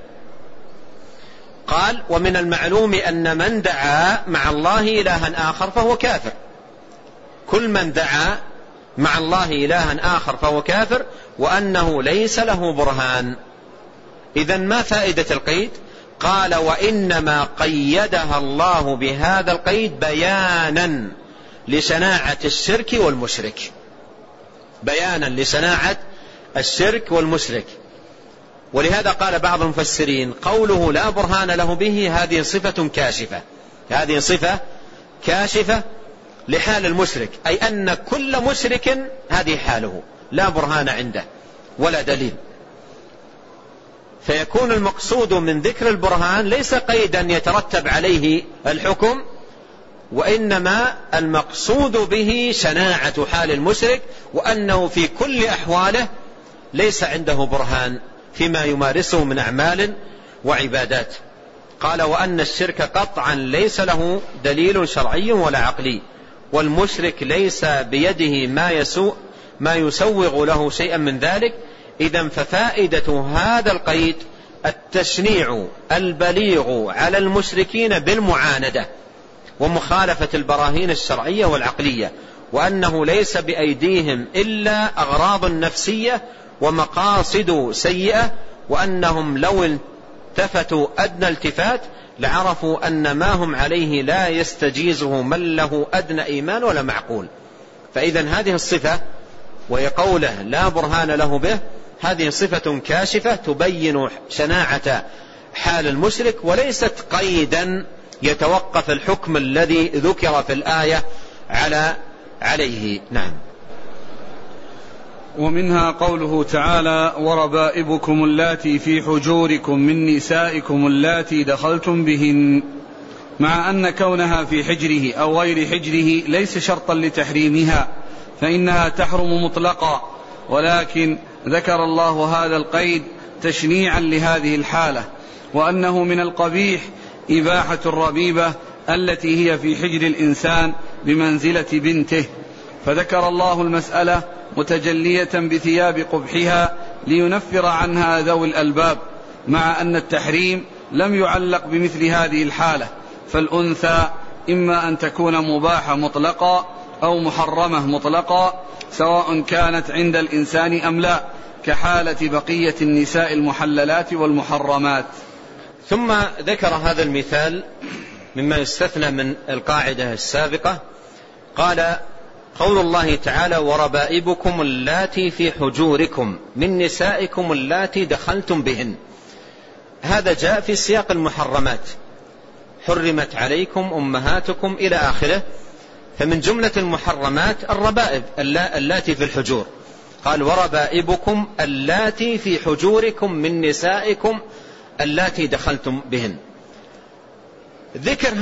قال: ومن المعلوم أن من دعا مع الله إلها آخر فهو كافر. كل من دعا مع الله إلها آخر فهو كافر، وأنه ليس له برهان. إذا ما فائدة القيد؟ قال: وإنما قيدها الله بهذا القيد بيانا لشناعة الشرك والمشرك. بيانا لشناعة الشرك والمشرك. ولهذا قال بعض المفسرين: قوله لا برهان له به هذه صفة كاشفة، هذه صفة كاشفة لحال المشرك، أي أن كل مشرك هذه حاله، لا برهان عنده ولا دليل. فيكون المقصود من ذكر البرهان ليس قيدا يترتب عليه الحكم، وإنما المقصود به شناعة حال المشرك، وأنه في كل أحواله ليس عنده برهان فيما يمارسه من أعمال وعبادات. قال: وأن الشرك قطعا ليس له دليل شرعي ولا عقلي، والمشرك ليس بيده ما يسوغ له شيئا من ذلك. إذن ففائدة هذا القيد التشنيع البليغ على المشركين بالمعاندة ومخالفة البراهين الشرعية والعقلية، وأنه ليس بأيديهم إلا أغراض نفسية ومقاصد سيئة، وأنهم لو التفتوا أدنى التفات لعرفوا أن ما هم عليه لا يستجيزه من له أدنى إيمان ولا معقول. فإذا هذه الصفة، وهي قوله لا برهان له به، هذه صفة كاشفة تبين شناعة حال المشرك، وليست قيدا يتوقف الحكم الذي ذكر في الآية عليه. نعم. ومنها قوله تعالى: وربائبكم اللاتي في حجوركم من نسائكم اللاتي دخلتم بهن، مع أن كونها في حجره أو غير حجره ليس شرطا لتحريمها، فإنها تحرم مطلقا، ولكن ذكر الله هذا القيد تشنيعا لهذه الحالة، وأنه من القبيح إباحة الربيبة التي هي في حجر الإنسان بمنزلة بنته، فذكر الله المسألة متجلية بثياب قبحها لينفر عنها ذوي الألباب، مع أن التحريم لم يعلق بمثل هذه الحالة، فالأنثى إما أن تكون مباحة مطلقا أو محرمة مطلقا، سواء كانت عند الإنسان أم لا، كحالة بقية النساء المحللات والمحرمات. ثم ذكر هذا المثال مما يستثنى من القاعدة السابقة. قال: قول الله تعالى: وربائبكم اللاتي في حجوركم من نسائكم اللاتي دخلتم بهن. هذا جاء في سياق المحرمات: حرمت عليكم أمهاتكم إلى آخره. فمن جملة المحرمات الربائب اللاتي في الحجور. قال: وربائبكم اللاتي في حجوركم من نسائكم اللاتي دخلتم بهن. ذكر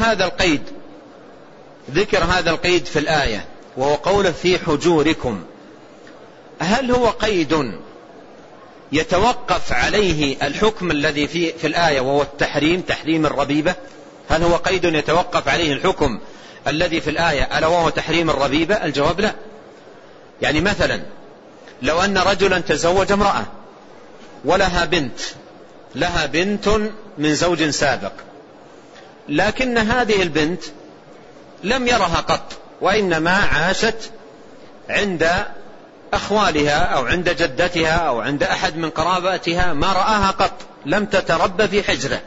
هذا القيد في الآية، وهو قوله في حجوركم. هل هو قيد يتوقف عليه الحكم الذي في الآية وهو التحريم، تحريم الربيبة؟ هل هو قيد يتوقف عليه الحكم الذي في الآية ألا وهو تحريم الربيبة؟ الجواب لا. يعني مثلا لو أن رجلا تزوج امرأة ولها بنت من زوج سابق، لكن هذه البنت لم يرها قط، وإنما عاشت عند أخوالها أو عند جدتها أو عند أحد من قراباتها، ما رآها قط، لم تتربى في حجره.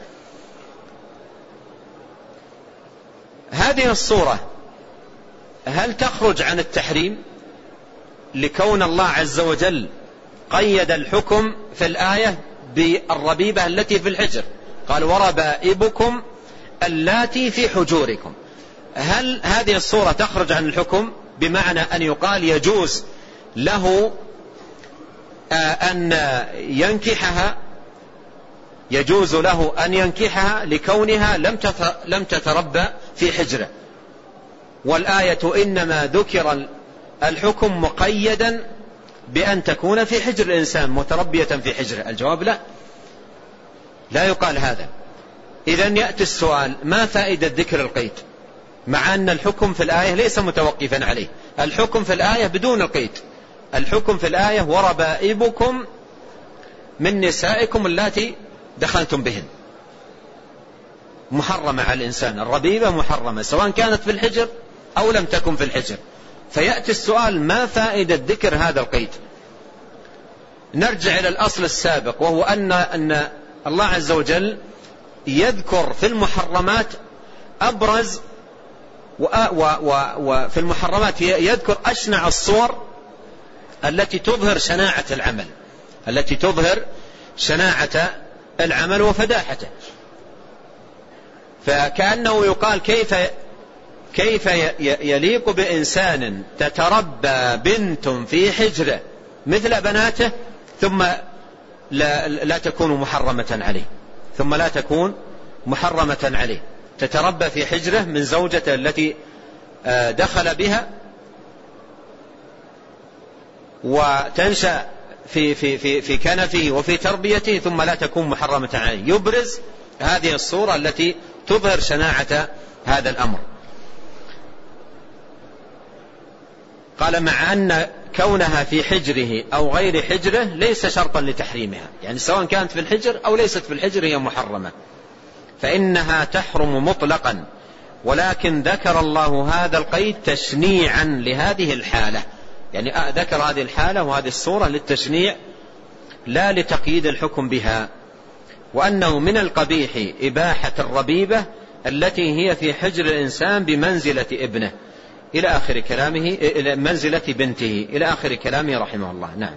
هذه الصورة هل تخرج عن التحريم لكون الله عز وجل قيد الحكم في الآية بالربيبة التي في الحجر؟ قال: وربائبكم اللاتي في حجوركم. هل هذه الصورة تخرج عن الحكم بمعنى أن يقال يجوز له أن ينكحها، يجوز له أن ينكحها لكونها لم تتربى في حجره، والآية إنما ذكر الحكم مقيدا بأن تكون في حجر الإنسان متربية في حجره. الجواب لا يقال هذا. إذن يأتي السؤال: ما فائدة ذكر القيد مع أن الحكم في الآية ليس متوقفا عليه؟ الحكم في الآية بدون القيد، الحكم في الآية: وربائبكم من نسائكم اللاتي دخلتم بهن. محرمة على الإنسان، الربيبة محرمة سواء كانت في الحجر أو لم تكن في الحجر. فيأتي السؤال: ما فائدة ذكر هذا القيد؟ نرجع إلى الأصل السابق، وهو أن الله عز وجل يذكر في المحرمات أبرز، وفي المحرمات يذكر أشنع الصور التي تظهر شناعة العمل، التي تظهر شناعة العمل وفداحته. فكأنه يقال: كيف يليق بإنسان تتربى بنت في حجره مثل بناته ثم لا تكون محرمة عليه، ثم لا تكون محرمة عليه، تتربى في حجره من زوجته التي دخل بها وتنشأ في كنفه وفي تربيته ثم لا تكون محرمة عليه. يبرز هذه الصورة التي تظهر شناعة هذا الأمر. قال: مع أن كونها في حجره أو غير حجره ليس شرطا لتحريمها، يعني سواء كانت في الحجر أو ليست في الحجر هي محرمة، فإنها تحرم مطلقا، ولكن ذكر الله هذا القيد تشنيعا لهذه الحالة، يعني ذكر هذه الحالة وهذه الصورة للتشنيع لا لتقييد الحكم بها. وأنه من القبيح إباحة الربيبة التي هي في حجر الإنسان بمنزلة ابنه إلى آخر كلامه، إلى منزلة بنته إلى آخر كلامه رحمه الله. نعم.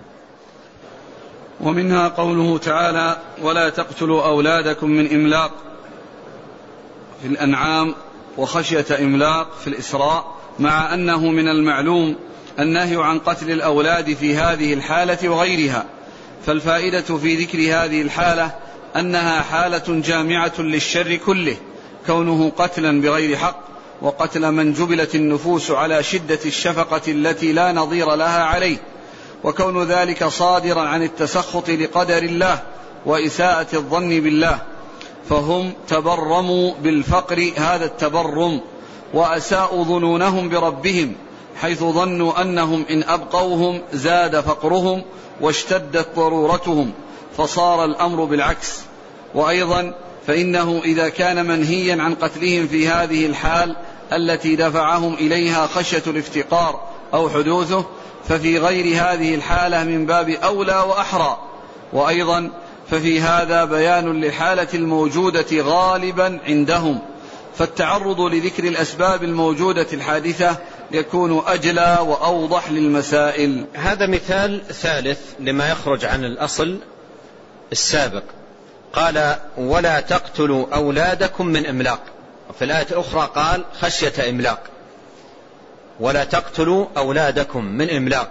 ومنها قوله تعالى: ولا تقتلوا أولادكم من إملاق في الأنعام، وخشية إملاق في الإسراء، مع أنه من المعلوم النهي عن قتل الأولاد في هذه الحالة وغيرها. فالفائدة في ذكر هذه الحالة أنها حالة جامعة للشر كله، كونه قتلا بغير حق، وقتل من جبلت النفوس على شدة الشفقة التي لا نظير لها عليه، وكون ذلك صادرا عن التسخط لقدر الله وإساءة الظن بالله، فهم تبرموا بالفقر هذا التبرم، وأساءوا ظنونهم بربهم، حيث ظنوا أنهم إن أبقوهم زاد فقرهم واشتدت ضرورتهم، فصار الأمر بالعكس. وأيضا فإنه إذا كان منهيا عن قتلهم في هذه الحال التي دفعهم إليها خشية الافتقار أو حدوثه، ففي غير هذه الحالة من باب أولى وأحرى. وأيضا ففي هذا بيان للحالة الموجودة غالبا عندهم، فالتعرض لذكر الأسباب الموجودة الحادثة يكون أجلى وأوضح للمسائل. هذا مثال ثالث لما يخرج عن الأصل السابق. قال: ولا تقتلوا أولادكم من إملاق. في الآية الأخرى قال: خشية إملاق. ولا تقتلوا أولادكم من إملاق.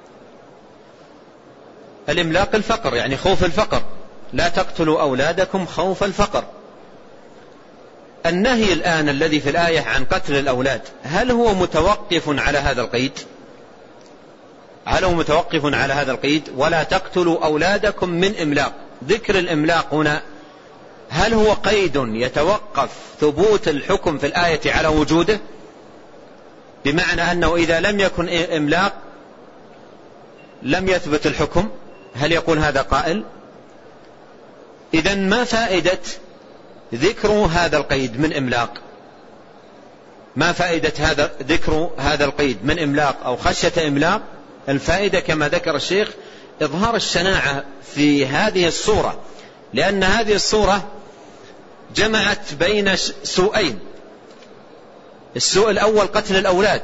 الإملاق الفقر، يعني خوف الفقر. لا تقتلوا أولادكم خوف الفقر. النهي الآن الذي في الآية عن قتل الأولاد هل هو متوقف على هذا القيد؟ هل هو متوقف على هذا القيد؟ ولا تقتلوا أولادكم من إملاق. ذكر الإملاق هنا هل هو قيد يتوقف ثبوت الحكم في الآية على وجوده، بمعنى أنه إذا لم يكن إملاق لم يثبت الحكم؟ هل يقول هذا قائل؟ إذن ما فائدة ذكر هذا القيد من إملاق؟ ما فائدة ذكر هذا القيد من إملاق أو خشية إملاق؟ الفائدة كما ذكر الشيخ إظهار الشناعة في هذه الصورة، لأن هذه الصورة جمعت بين سوءين. السوء الأول قتل الأولاد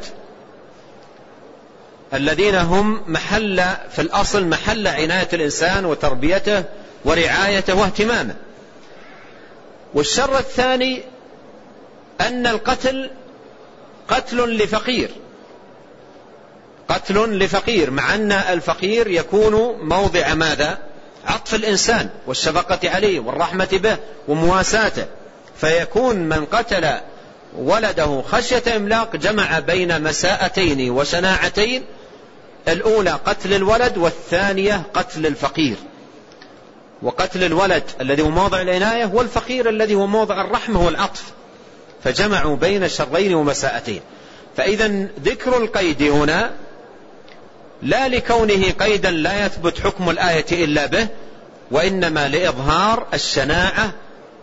الذين هم في الأصل محل عناية الإنسان وتربيته ورعايته واهتمامه. والشر الثاني أن القتل قتل قتل لفقير، مع أن الفقير يكون موضع ماذا؟ عطف الإنسان والشفقة عليه والرحمة به ومواساته، فيكون من قتل ولده خشية إملاق جمع بين مساءتين وشناعتين، الأولى قتل الولد والثانية قتل الفقير، وقتل الولد الذي هو موضع العناية والفقير الذي هو موضع الرحمة والعطف، فجمعوا بين شرين ومساءتين. فإذا ذكر القيد هنا لا لكونه قيدا لا يثبت حكم الآية إلا به، وإنما لإظهار الشناعة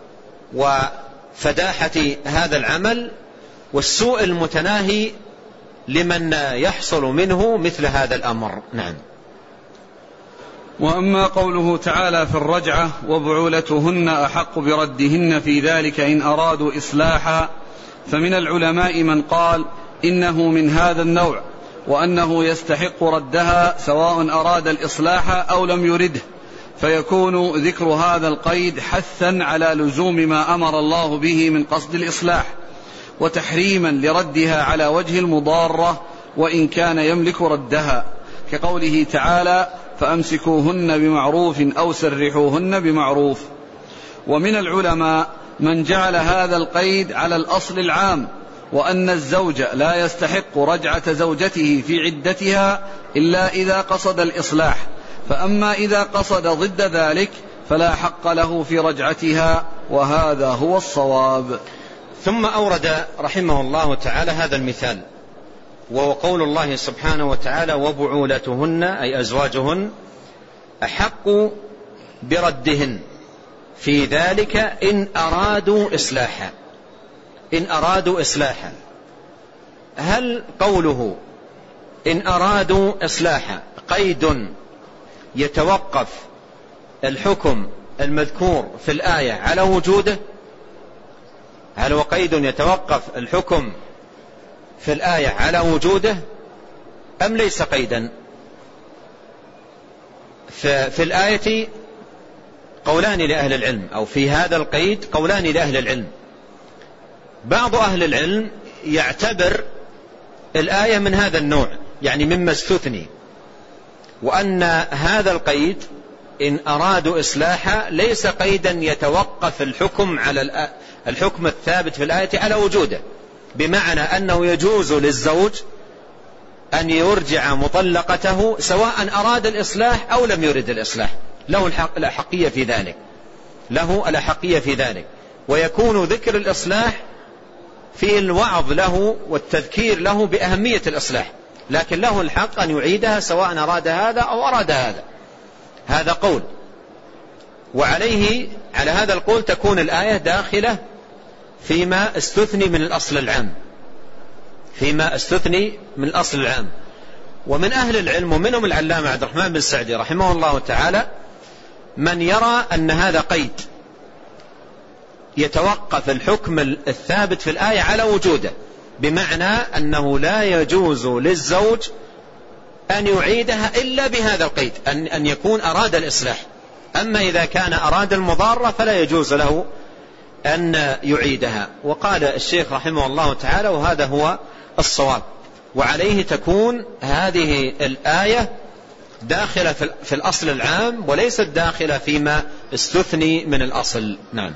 وفداحة هذا العمل والسوء المتناهي لمن يحصل منه مثل هذا الأمر. نعم. وأما قوله تعالى في الرجعة وبعولتهن أحق بردهن في ذلك إن أرادوا إصلاحا، فمن العلماء من قال إنه من هذا النوع، وأنه يستحق ردها سواء أراد الإصلاح أو لم يرده، فيكون ذكر هذا القيد حثا على لزوم ما أمر الله به من قصد الإصلاح، وتحريما لردها على وجه المضارة وإن كان يملك ردها، كقوله تعالى فأمسكوهن بمعروف أو سرحوهن بمعروف. ومن العلماء من جعل هذا القيد على الأصل العام، وأن الزوج لا يستحق رجعة زوجته في عدتها إلا إذا قصد الإصلاح، فأما إذا قصد ضد ذلك فلا حق له في رجعتها، وهذا هو الصواب. ثم أورد رحمه الله تعالى هذا المثال، وهو قول الله سبحانه وتعالى وبعولتهن أي أزواجهن أحق بردهن في ذلك إن أرادوا إصلاحا. إن أرادوا إصلاحا، هل قوله إن أرادوا إصلاحا قيد يتوقف الحكم المذكور في الآية على وجوده؟ هل هو قيد يتوقف الحكم في الآية على وجوده أم ليس قيدا؟ في الآية قولان لأهل العلم، أو في هذا القيد قولان لأهل العلم. بعض أهل العلم يعتبر الآية من هذا النوع، يعني مما استثني، وأن هذا القيد إن أرادوا إصلاحا ليس قيدا يتوقف الحكم على الحكم الثابت في الآية على وجوده، بمعنى أنه يجوز للزوج أن يرجع مطلقته سواء أراد الإصلاح أو لم يرد الإصلاح، له الأحقية في ذلك، له الأحقية في ذلك، ويكون ذكر الإصلاح في الوعظ له والتذكير له بأهمية الإصلاح، لكن له الحق أن يعيدها سواء أراد هذا أو أراد هذا. هذا قول، وعليه على هذا القول تكون الآية داخلة فيما استثني من الأصل العام، فيما استثني من الأصل العام. ومن أهل العلم ومنهم العلامة عبد الرحمن بن سعدي رحمه الله تعالى من يرى أن هذا قيد يتوقف الحكم الثابت في الآية على وجوده، بمعنى أنه لا يجوز للزوج أن يعيدها إلا بهذا القيد، أن يكون أراد الإصلاح. أما إذا كان أراد المضارة فلا يجوز له أن يعيدها. وقال الشيخ رحمه الله تعالى وهذا هو الصواب، وعليه تكون هذه الآية داخلة في الأصل العام وليست داخلة فيما استثني من الأصل. نعم.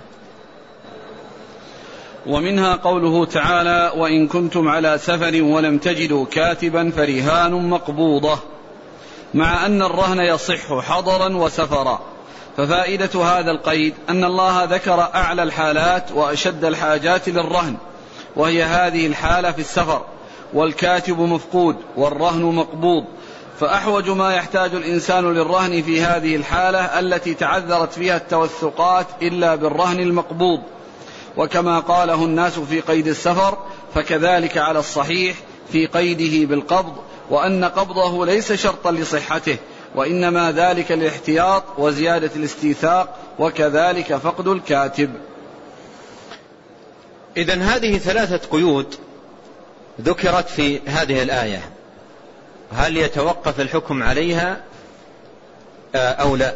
ومنها قوله تعالى وإن كنتم على سفر ولم تجدوا كاتبا فرهان مقبوضة، مع أن الرهن يصح حضرا وسفرا. ففائدة هذا القيد أن الله ذكر أعلى الحالات وأشد الحاجات للرهن، وهي هذه الحالة في السفر، والكاتب مفقود والرهن مقبوض، فأحوج ما يحتاج الإنسان للرهن في هذه الحالة التي تعذرت فيها التوثقات إلا بالرهن المقبوض. وكما قاله الناس في قيد السفر فكذلك على الصحيح في قيده بالقبض، وأن قبضه ليس شرطا لصحته، وإنما ذلك الاحتياط وزيادة الاستيثاق، وكذلك فقد الكاتب. إذن هذه ثلاثة قيود ذكرت في هذه الآية، هل يتوقف الحكم عليها أو لا؟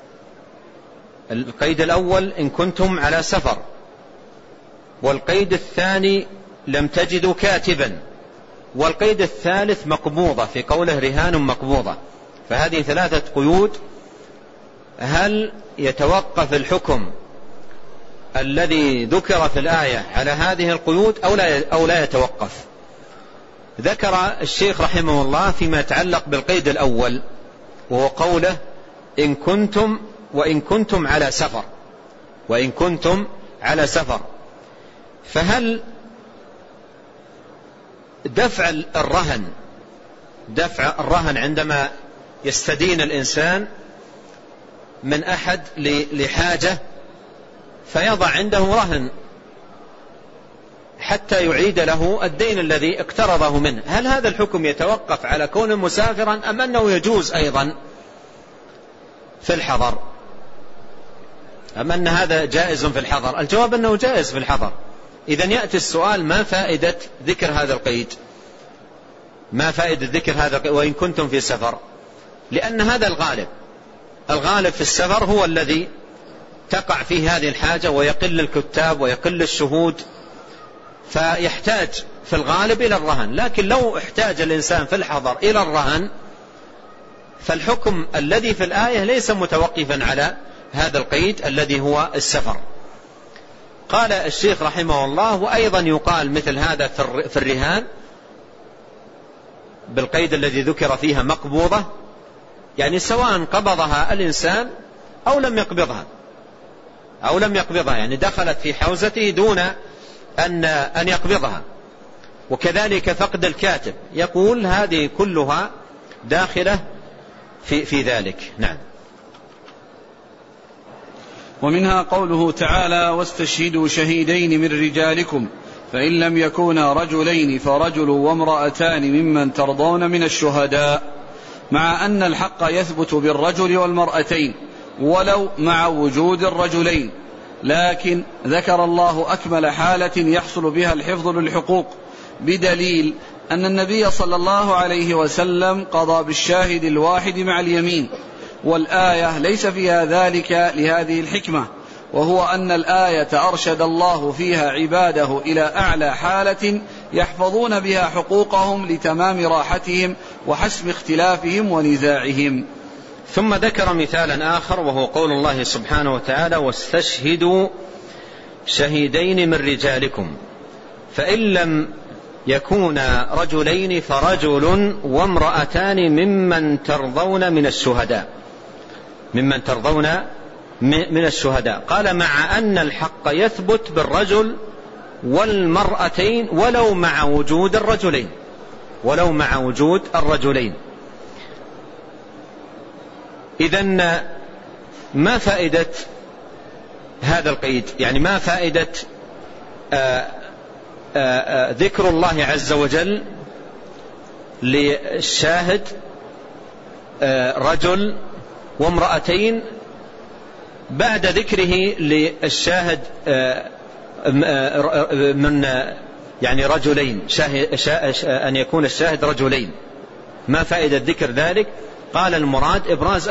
القيد الأول إن كنتم على سفر، والقيد الثاني لم تجدوا كاتبا، والقيد الثالث مقبوضة في قوله رهان مقبوضة. فهذه 3 قيود. هل يتوقف الحكم الذي ذكر في الآية على هذه القيود أو لا يتوقف؟ ذكر الشيخ رحمه الله فيما يتعلق بالقيد الأول، وهو قوله وإن كنتم على سفر. فهل دفع الرهن عندما يستدين الإنسان من أحد لحاجة فيضع عنده رهن حتى يعيد له الدين الذي اقترضه منه، هل هذا الحكم يتوقف على كونه مسافرا أم أنه يجوز أيضا في الحضر؟ أم أن هذا جائز في الحضر؟ الجواب أنه جائز في الحضر. إذن يأتي السؤال: ما فائدة ذكر هذا القيد؟ ما فائدة ذكر هذا القيد وإن كنتم في سفر؟ لأن هذا الغالب في السفر هو الذي تقع فيه هذه الحاجة، ويقل الكتاب ويقل الشهود، فيحتاج في الغالب إلى الرهن. لكن لو احتاج الإنسان في الحضر إلى الرهن فالحكم الذي في الآية ليس متوقفا على هذا القيد الذي هو السفر. قال الشيخ رحمه الله: وأيضا يقال مثل هذا في الرهان بالقيد الذي ذكر فيها مقبوضة، يعني سواء قبضها الإنسان أو لم يقبضها، يعني دخلت في حوزته دون أن يقبضها. وكذلك فقد الكاتب، يقول هذه كلها داخلة في ذلك. نعم. ومنها قوله تعالى: واستشهدوا شهيدين من رجالكم فإن لم يكونا رجلين فرجل وامرأتان ممن ترضون من الشهداء، مع أن الحق يثبت بالرجل والمرأتين ولو مع وجود الرجلين، لكن ذكر الله أكمل حالة يحصل بها الحفظ للحقوق، بدليل أن النبي صلى الله عليه وسلم قضى بالشاهد الواحد مع اليمين، والآية ليس فيها ذلك لهذه الحكمة، وهو أن الآية أرشد الله فيها عباده إلى أعلى حالة يحفظون بها حقوقهم لتمام راحتهم وحسم اختلافهم ونزاعهم. ثم ذكر مثالا آخر، وهو قول الله سبحانه وتعالى: واستشهدوا شهيدين من رجالكم فإن لم يكونا رجلين فرجل وامرأتان ممن ترضون من الشهداء. قال: مع أن الحق يثبت بالرجل والمرأتين ولو مع وجود الرجلين. إذن ما فائدة هذا القيد؟ يعني ما فائدة ذكر الله عز وجل للشاهد رجل وامرأتين بعد ذكره للشاهد من يعني رجلين، أن يكون الشاهد رجلين؟ ما فائدة ذكر ذلك؟ قال: المراد إبراز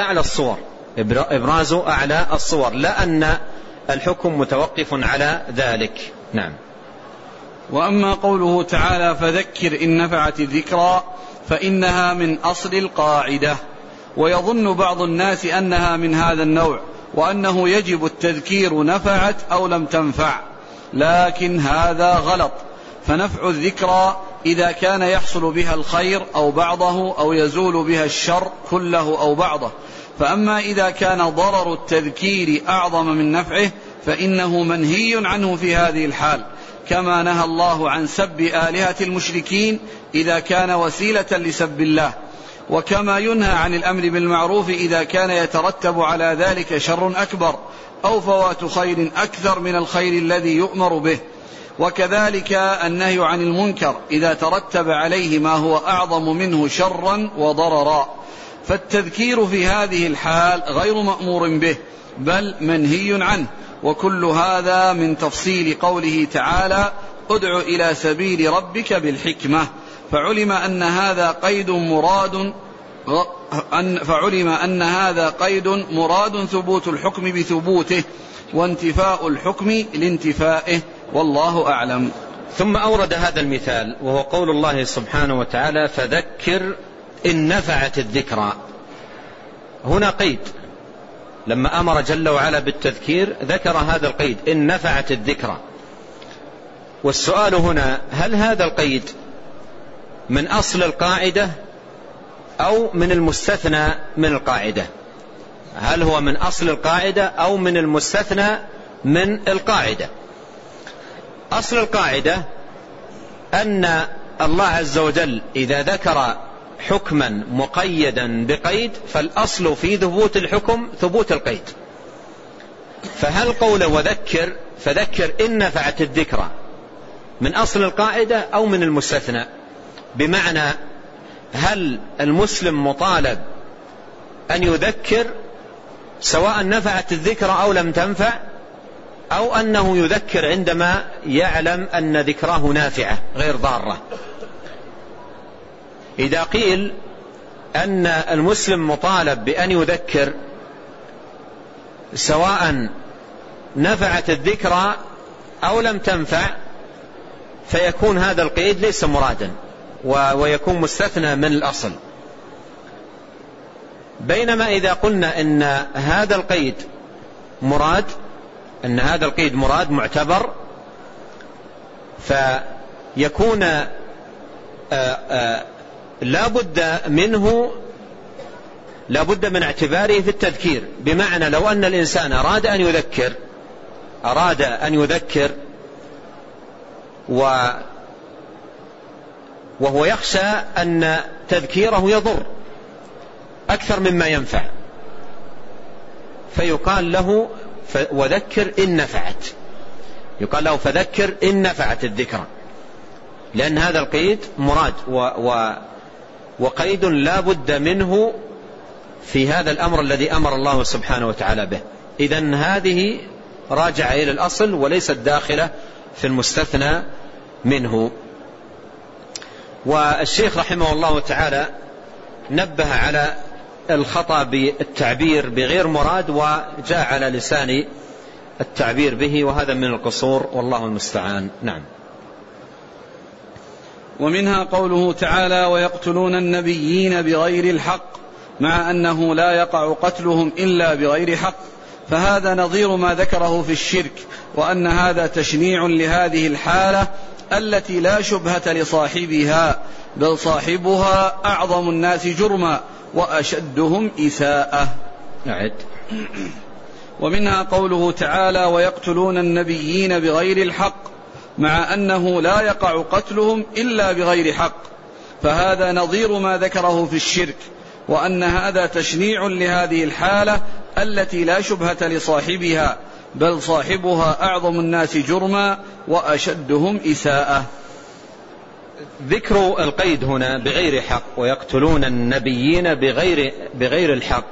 أعلى الصور، لا أن الحكم متوقف على ذلك. نعم. وأما قوله تعالى: فذكر إن نفعت الذكرى، فإنها من أصل القاعدة، ويظن بعض الناس أنها من هذا النوع، وأنه يجب التذكير نفعت أو لم تنفع، لكن هذا غلط. فنفع الذكرى إذا كان يحصل بها الخير أو بعضه أو يزول بها الشر كله أو بعضه. فأما إذا كان ضرر التذكير أعظم من نفعه فإنه منهي عنه في هذه الحال، كما نهى الله عن سب آلهة المشركين إذا كان وسيلة لسب الله، وكما ينهى عن الأمر بالمعروف إذا كان يترتب على ذلك شر أكبر أو فوات خير أكثر من الخير الذي يؤمر به، وكذلك النهي عن المنكر إذا ترتب عليه ما هو أعظم منه شرا وضررا. فالتذكير في هذه الحال غير مأمور به بل منهي عنه. وكل هذا من تفصيل قوله تعالى: ادع إلى سبيل ربك بالحكمة. فعلم أن هذا قيد مراد ثبوت الحكم بثبوته، وانتفاء الحكم لانتفائه، والله أعلم. ثم أورد هذا المثال وهو قول الله سبحانه وتعالى فذكر إن نفعت الذكرى. هنا قيد، لما أمر جل وعلا بالتذكير ذكر هذا القيد إن نفعت الذكرى. والسؤال هنا هل هذا القيد من أصل القاعدة أو من المستثنى من القاعدة؟ هل هو من أصل القاعدة أو من المستثنى من القاعدة؟ أصل القاعدة أن الله عز وجل إذا ذكر حكما مقيدا بقيد فالأصل في ثبوت الحكم ثبوت القيد. فهل قول وذكر فذكر إن نفعت الذكرى من أصل القاعدة أو من المستثنى؟ بمعنى هل المسلم مطالب أن يذكر سواء نفعت الذكرى أو لم تنفع، أو أنه يذكر عندما يعلم أن ذكراه نافعة غير ضارة؟ إذا قيل أن المسلم مطالب بأن يذكر سواء نفعت الذكرى أو لم تنفع فيكون هذا القيد ليس مرادا ويكون مستثنى من الأصل. بينما إذا قلنا إن هذا القيد مراد، أن هذا القيد مراد معتبر، فيكون لا بد من اعتباره في التذكير. بمعنى لو أن الإنسان أراد أن يذكر وهو يخشى أن تذكيره يضر أكثر مما ينفع، فيقال له وذكر إن نفعت، يقال له فذكر إن نفعت الذكرى، لأن هذا القيد مراد وقيد لا بد منه في هذا الأمر الذي أمر الله سبحانه وتعالى به. إذن هذه راجعة إلى الأصل وليست داخلة في المستثنى منه. والشيخ رحمه الله تعالى نبه على الخطأ بالتعبير بغير مراد وجاء على لسان التعبير به، وهذا من القصور والله المستعان. نعم. ومنها قوله تعالى ويقتلون النبيين بغير الحق، مع أنه لا يقع قتلهم إلا بغير حق، فهذا نظير ما ذكره في الشرك، وأن هذا تشنيع لهذه الحالة التي لا شبهة لصاحبها، بل صاحبها أعظم الناس جرما وأشدهم إساءة. نعد. ومنها قوله تعالى ويقتلون النبيين بغير الحق، مع أنه لا يقع قتلهم إلا بغير حق، فهذا نظير ما ذكره في الشرك، وأن هذا تشنيع لهذه الحالة التي لا شبهة لصاحبها، بل صاحبها أعظم الناس جرما وأشدهم إساءة. ذكر القيد هنا بغير حق ويقتلون النبيين بغير الحق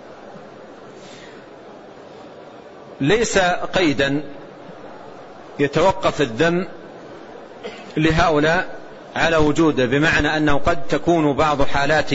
ليس قيدا يتوقف الدم لهؤلاء على وجوده، بمعنى أنه قد تكون بعض حالات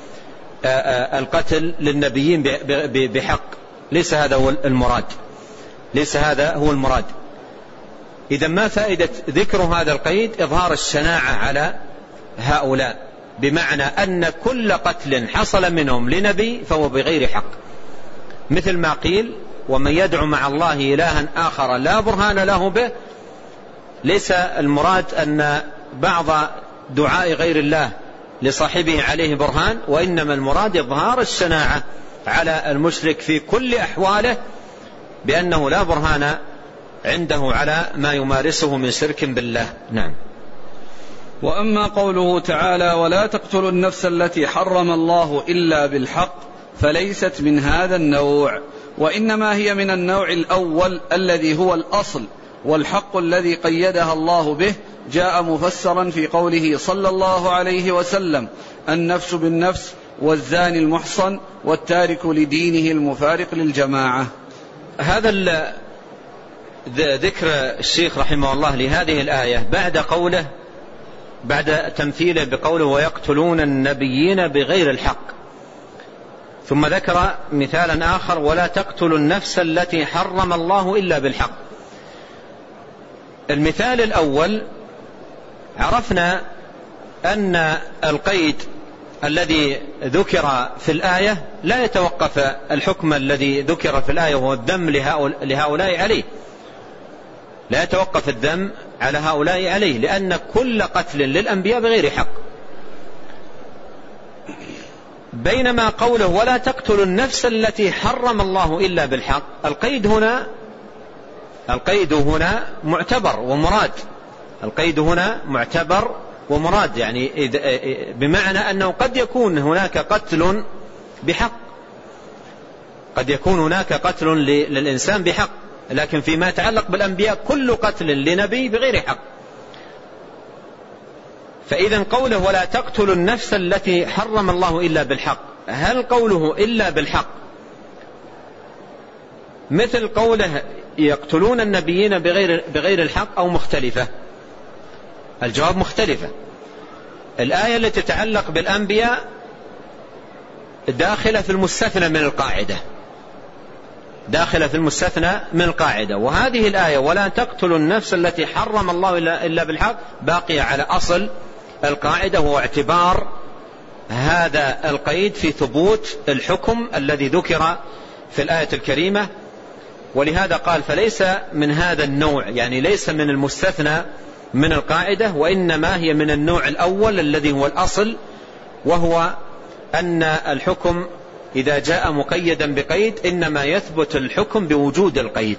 القتل للنبيين بحق، ليس هذا هو المراد، ليس هذا هو المراد. إذا ما فائدة ذكر هذا القيد؟ إظهار الشناعة على هؤلاء، بمعنى أن كل قتل حصل منهم لنبي فهو بغير حق، مثل ما قيل ومن يدعو مع الله إلها آخر لا برهان له به. ليس المراد أن بعض دعاء غير الله لصاحبه عليه برهان، وإنما المراد إظهار الشناعة على المشرك في كل أحواله بأنه لا برهان عنده على ما يمارسه من شرك بالله. نعم. وأما قوله تعالى ولا تقتلوا النفس التي حرم الله إلا بالحق، فليست من هذا النوع، وإنما هي من النوع الأول الذي هو الأصل، والحق الذي قيدها الله به جاء مفسرا في قوله صلى الله عليه وسلم النفس بالنفس والزاني المحصن والتارك لدينه المفارق للجماعة. هذا ذكر الشيخ رحمه الله لهذه الآية بعد قوله، بعد تمثيله بقوله ويقتلون النبيين بغير الحق، ثم ذكر مثالا آخر ولا تقتلوا النفس التي حرم الله إلا بالحق. المثال الأول عرفنا أن القيد الذي ذكر في الآية لا يتوقف الحكم الذي ذكر في الآية وهو الذم لهؤلاء عليه، لا يتوقف الذم على هؤلاء عليه، لأن كل قتل للأنبياء بغير حق. بينما قوله ولا تقتلوا النفس التي حرم الله إلا بالحق، القيد هنا معتبر ومراد، القيد هنا معتبر ومراد، يعني بمعنى أنه قد يكون هناك قتل بحق، قد يكون هناك قتل للإنسان بحق، لكن فيما يتعلق بالأنبياء كل قتل لنبي بغير حق. فإذا قوله ولا تقتلوا النفس التي حرم الله إلا بالحق، هل قوله إلا بالحق مثل قوله يقتلون النبيين بغير الحق أو مختلفة؟ الجواب مختلفة. الآية التي تتعلق بالأنبياء داخلة في المستثنى من القاعدة، داخلة في المستثنى من القاعدة، وهذه الآية ولا تقتلوا النفس التي حرم الله إلا بالحق باقية على أصل القاعدة، وهو اعتبار هذا القيد في ثبوت الحكم الذي ذكر في الآية الكريمة. ولهذا قال فليس من هذا النوع، يعني ليس من المستثنى من القاعدة، وإنما هي من النوع الأول الذي هو الأصل، وهو أن الحكم إذا جاء مقيدا بقيد إنما يثبت الحكم بوجود القيد.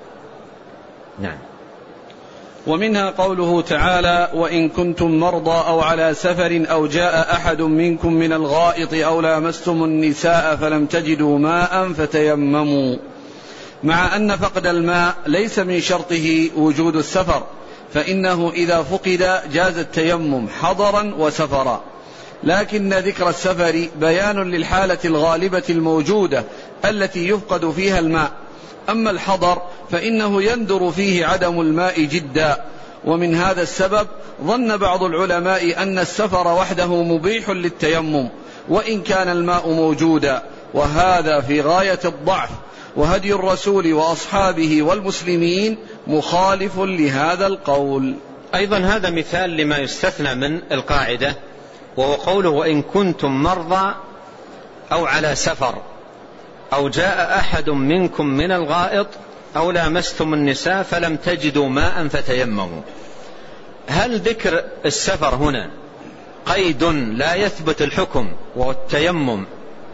نعم. ومنها قوله تعالى وإن كنتم مرضى أو على سفر أو جاء أحد منكم من الغائط أو لامستم النساء فلم تجدوا ماء فتيمموا، مع أن فقد الماء ليس من شرطه وجود السفر، فإنه إذا فقد جاز التيمم حضرا وسفرا، لكن ذكر السفر بيان للحالة الغالبة الموجودة التي يفقد فيها الماء. أما الحضر فإنه يندر فيه عدم الماء جدا، ومن هذا السبب ظن بعض العلماء أن السفر وحده مبيح للتيمم وإن كان الماء موجودا، وهذا في غاية الضعف، وهدي الرسول وأصحابه والمسلمين مخالف لهذا القول. أيضا هذا مثال لما يستثنى من القاعدة، وهو قوله وإن كنتم مرضى أو على سفر أو جاء أحد منكم من الغائط أو لامستم النساء فلم تجدوا ماء فتيمموا. هل ذكر السفر هنا قيد لا يثبت الحكم وهو التيمم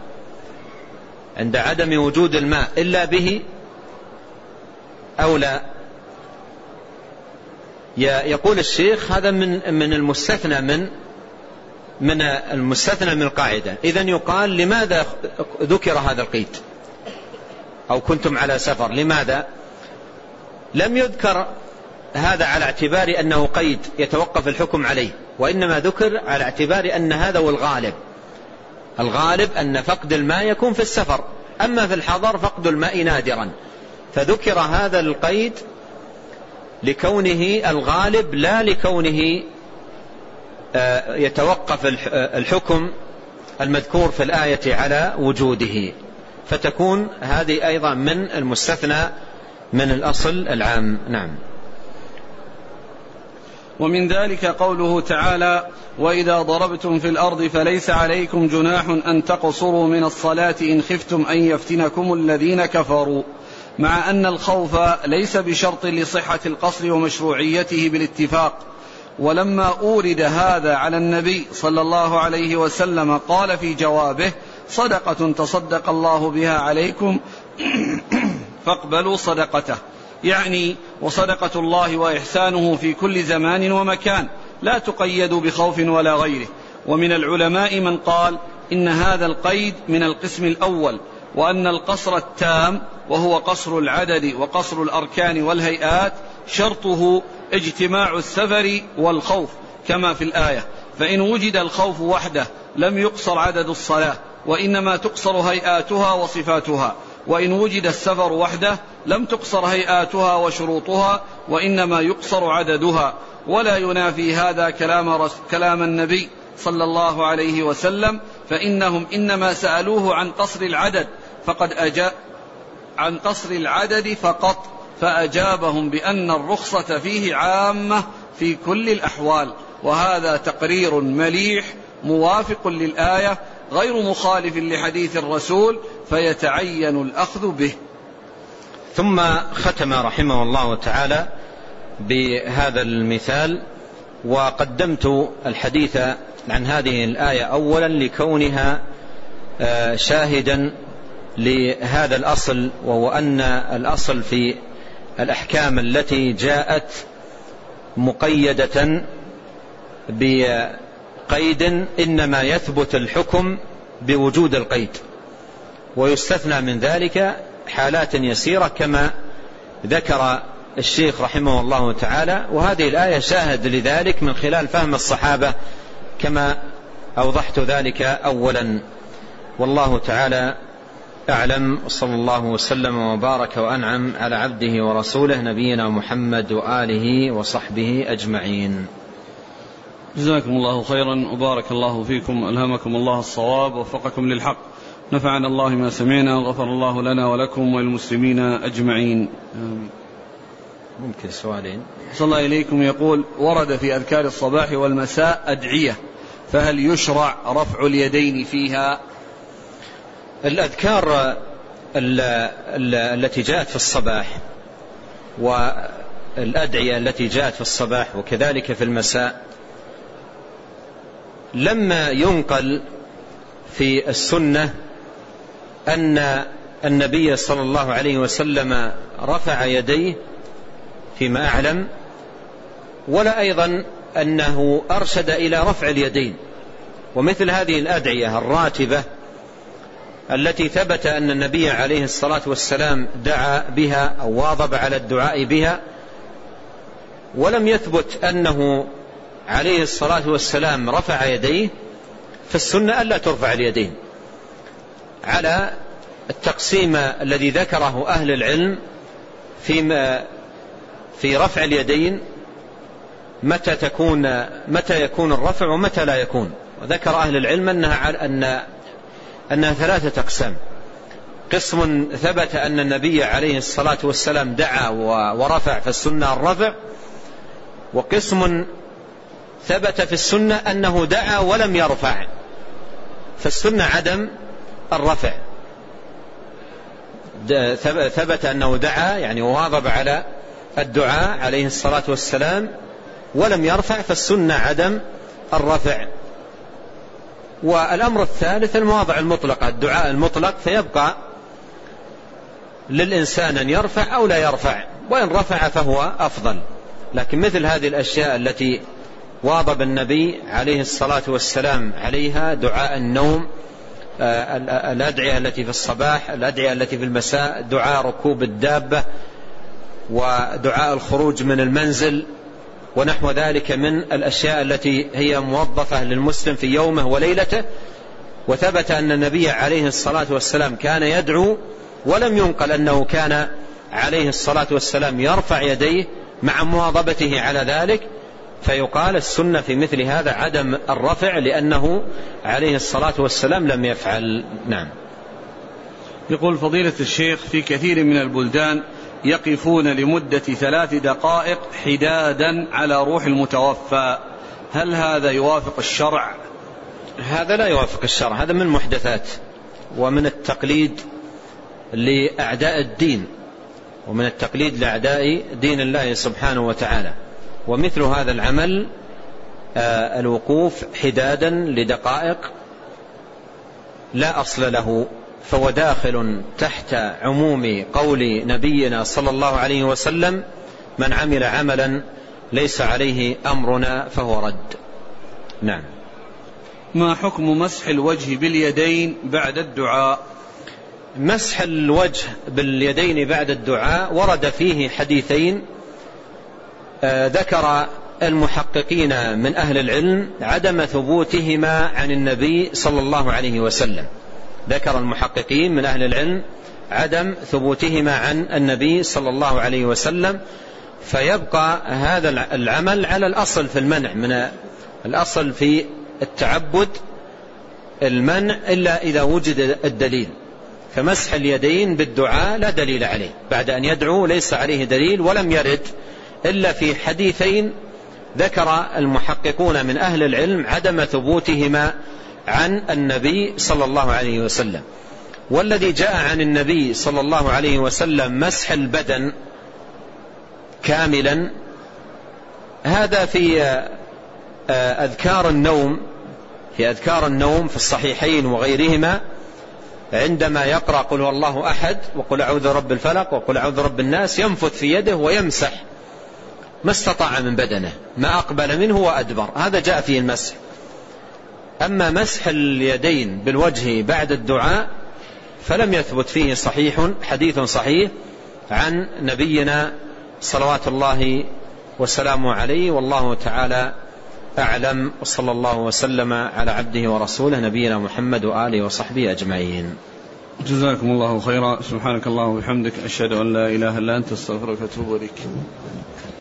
عند عدم وجود الماء إلا به أو لا؟ يقول الشيخ هذا من المستثنى من المستثنى من القاعدة. إذن يقال لماذا ذكر هذا القيد أو كنتم على سفر؟ لماذا لم يذكر هذا على اعتبار أنه قيد يتوقف الحكم عليه، وإنما ذكر على اعتبار أن هذا هو الغالب أن فقد الماء يكون في السفر، أما في الحضر فقد الماء نادرا، فذكر هذا القيد لكونه الغالب لا لكونه يتوقف الحكم المذكور في الآية على وجوده، فتكون هذه أيضا من المستثنى من الأصل العام. نعم. ومن ذلك قوله تعالى وإذا ضربتم في الأرض فليس عليكم جناح أن تقصروا من الصلاة إن خفتم أن يفتنكم الذين كفروا، مع أن الخوف ليس بشرط لصحة القصر ومشروعيته بالاتفاق. ولما أورد هذا على النبي صلى الله عليه وسلم قال في جوابه صدقة تصدق الله بها عليكم فاقبلوا صدقته، يعني وصدقة الله وإحسانه في كل زمان ومكان لا تقيد بخوف ولا غيره. ومن العلماء من قال إن هذا القيد من القسم الأول، وأن القصر التام وهو قصر العدد وقصر الأركان والهيئات شرطه اجتماع السفر والخوف كما في الآية، فإن وجد الخوف وحده لم يقصر عدد الصلاة وإنما تقصر هيئاتها وصفاتها، وإن وجد السفر وحده لم تقصر هيئاتها وشروطها وإنما يقصر عددها. ولا ينافي هذا كلام النبي صلى الله عليه وسلم، فإنهم إنما سألوه عن قصر العدد عن قصر العدد فقط، فأجابهم بأن الرخصة فيه عامة في كل الأحوال، وهذا تقرير مليح موافق للآية غير مخالف لحديث الرسول، فيتعين الأخذ به. ثم ختم رحمه الله تعالى بهذا المثال، وقدمت الحديث عن هذه الآية أولا لكونها شاهدا لهذا الأصل، وهو أن الأصل في الأحكام التي جاءت مقيدة بقيد إنما يثبت الحكم بوجود القيد، ويستثنى من ذلك حالات يسيرة كما ذكر الشيخ رحمه الله تعالى. وهذه الآية شاهد لذلك من خلال فهم الصحابة كما أوضحت ذلك أولا. والله تعالى أعلم، صلى الله وسلم وبارك وأنعم على عبده ورسوله نبينا محمد وآله وصحبه أجمعين. جزاكم الله خيرا وبارك الله فيكم، ألهمكم الله الصواب ووفقكم للحق، نفعنا الله ما سمعنا وغفر الله لنا ولكم وللمسلمين أجمعين. ممكن سؤالين صلى الله إليكم. يقول: ورد في أذكار الصباح والمساء أدعية، فهل يشرع رفع اليدين فيها؟ الأذكار التي جاءت في الصباح والأدعية التي جاءت في الصباح وكذلك في المساء لما ينقل في السنة أن النبي صلى الله عليه وسلم رفع يديه فيما أعلم، ولا أيضا أنه أرشد إلى رفع اليدين. ومثل هذه الأدعية الراتبة التي ثبت أن النبي عليه الصلاة والسلام دعا بها أو واظب على الدعاء بها، ولم يثبت أنه عليه الصلاة والسلام رفع يديه، فالسنة ألا ترفع اليدين على التقسيم الذي ذكره أهل العلم في رفع اليدين، متى يكون الرفع ومتى لا يكون. وذكر أهل العلم أنها ثلاثة أقسام: قسم ثبت أن النبي عليه الصلاة والسلام دعا ورفع فالسنة الرفع، وقسم ثبت في السنة أنه دعا ولم يرفع فالسنة عدم الرفع. ثبت أنه دعا يعني واظب على الدعاء عليه الصلاة والسلام ولم يرفع فالسنة عدم الرفع. والأمر الثالث المواضع المطلقة، الدعاء المطلق، فيبقى للإنسان أن يرفع أو لا يرفع، وإن رفع فهو أفضل. لكن مثل هذه الأشياء التي واظب النبي عليه الصلاة والسلام عليها، دعاء النوم، الأدعية التي في الصباح، الأدعية التي في المساء، دعاء ركوب الدابة، ودعاء الخروج من المنزل، ونحو ذلك من الأشياء التي هي موظفة للمسلم في يومه وليلته. وثبت أن النبي عليه الصلاة والسلام كان يدعو، ولم ينقل أنه كان عليه الصلاة والسلام يرفع يديه مع مواظبته على ذلك، فيقال السنة في مثل هذا عدم الرفع لأنه عليه الصلاة والسلام لم يفعل. نعم. يقول فضيلة الشيخ: في كثير من البلدان يقفون لمدة 3 دقائق حدادا على روح المتوفى، هل هذا يوافق الشرع؟ هذا لا يوافق الشرع، هذا من المحدثات ومن التقليد لأعداء الدين، ومن التقليد لأعداء دين الله سبحانه وتعالى. ومثل هذا العمل الوقوف حدادا لدقائق لا أصل له، فهو داخل تحت عموم قول نبينا صلى الله عليه وسلم: من عمل عملا ليس عليه أمرنا فهو رد. نعم. ما حكم مسح الوجه باليدين بعد الدعاء؟ مسح الوجه باليدين بعد الدعاء ورد فيه حديثين، ذكر المحققين من أهل العلم عدم ثبوتهما عن النبي صلى الله عليه وسلم. ذكر المحققين من أهل العلم عدم ثبوتهما عن النبي صلى الله عليه وسلم، فيبقى هذا العمل على الأصل في المنع، من الأصل في التعبد المنع إلا إذا وجد الدليل. فمسح اليدين بالدعاء لا دليل عليه، بعد أن يدعو ليس عليه دليل، ولم يرد إلا في حديثين ذكر المحققون من أهل العلم عدم ثبوتهما عن النبي صلى الله عليه وسلم. والذي جاء عن النبي صلى الله عليه وسلم مسح البدن كاملا هذا في أذكار النوم في الصحيحين وغيرهما، عندما يقرأ قل هو الله أحد وقل أعوذ برب الفلق وقل أعوذ برب الناس ينفث في يده ويمسح ما استطاع من بدنه، ما أقبل منه وأدبر، هذا جاء فيه المسح. أما مسح اليدين بالوجه بعد الدعاء فلم يثبت فيه حديث صحيح عن نبينا صلوات الله وسلامه عليه، والله تعالى أعلم. وصلى الله وسلم على عبده ورسوله نبينا محمد وآله وصحبه أجمعين. جزاكم الله خيرا. سبحانك اللهم وبحمدك، أشهد أن لا إله إلا أنت، استغفرك وأتوب إليك.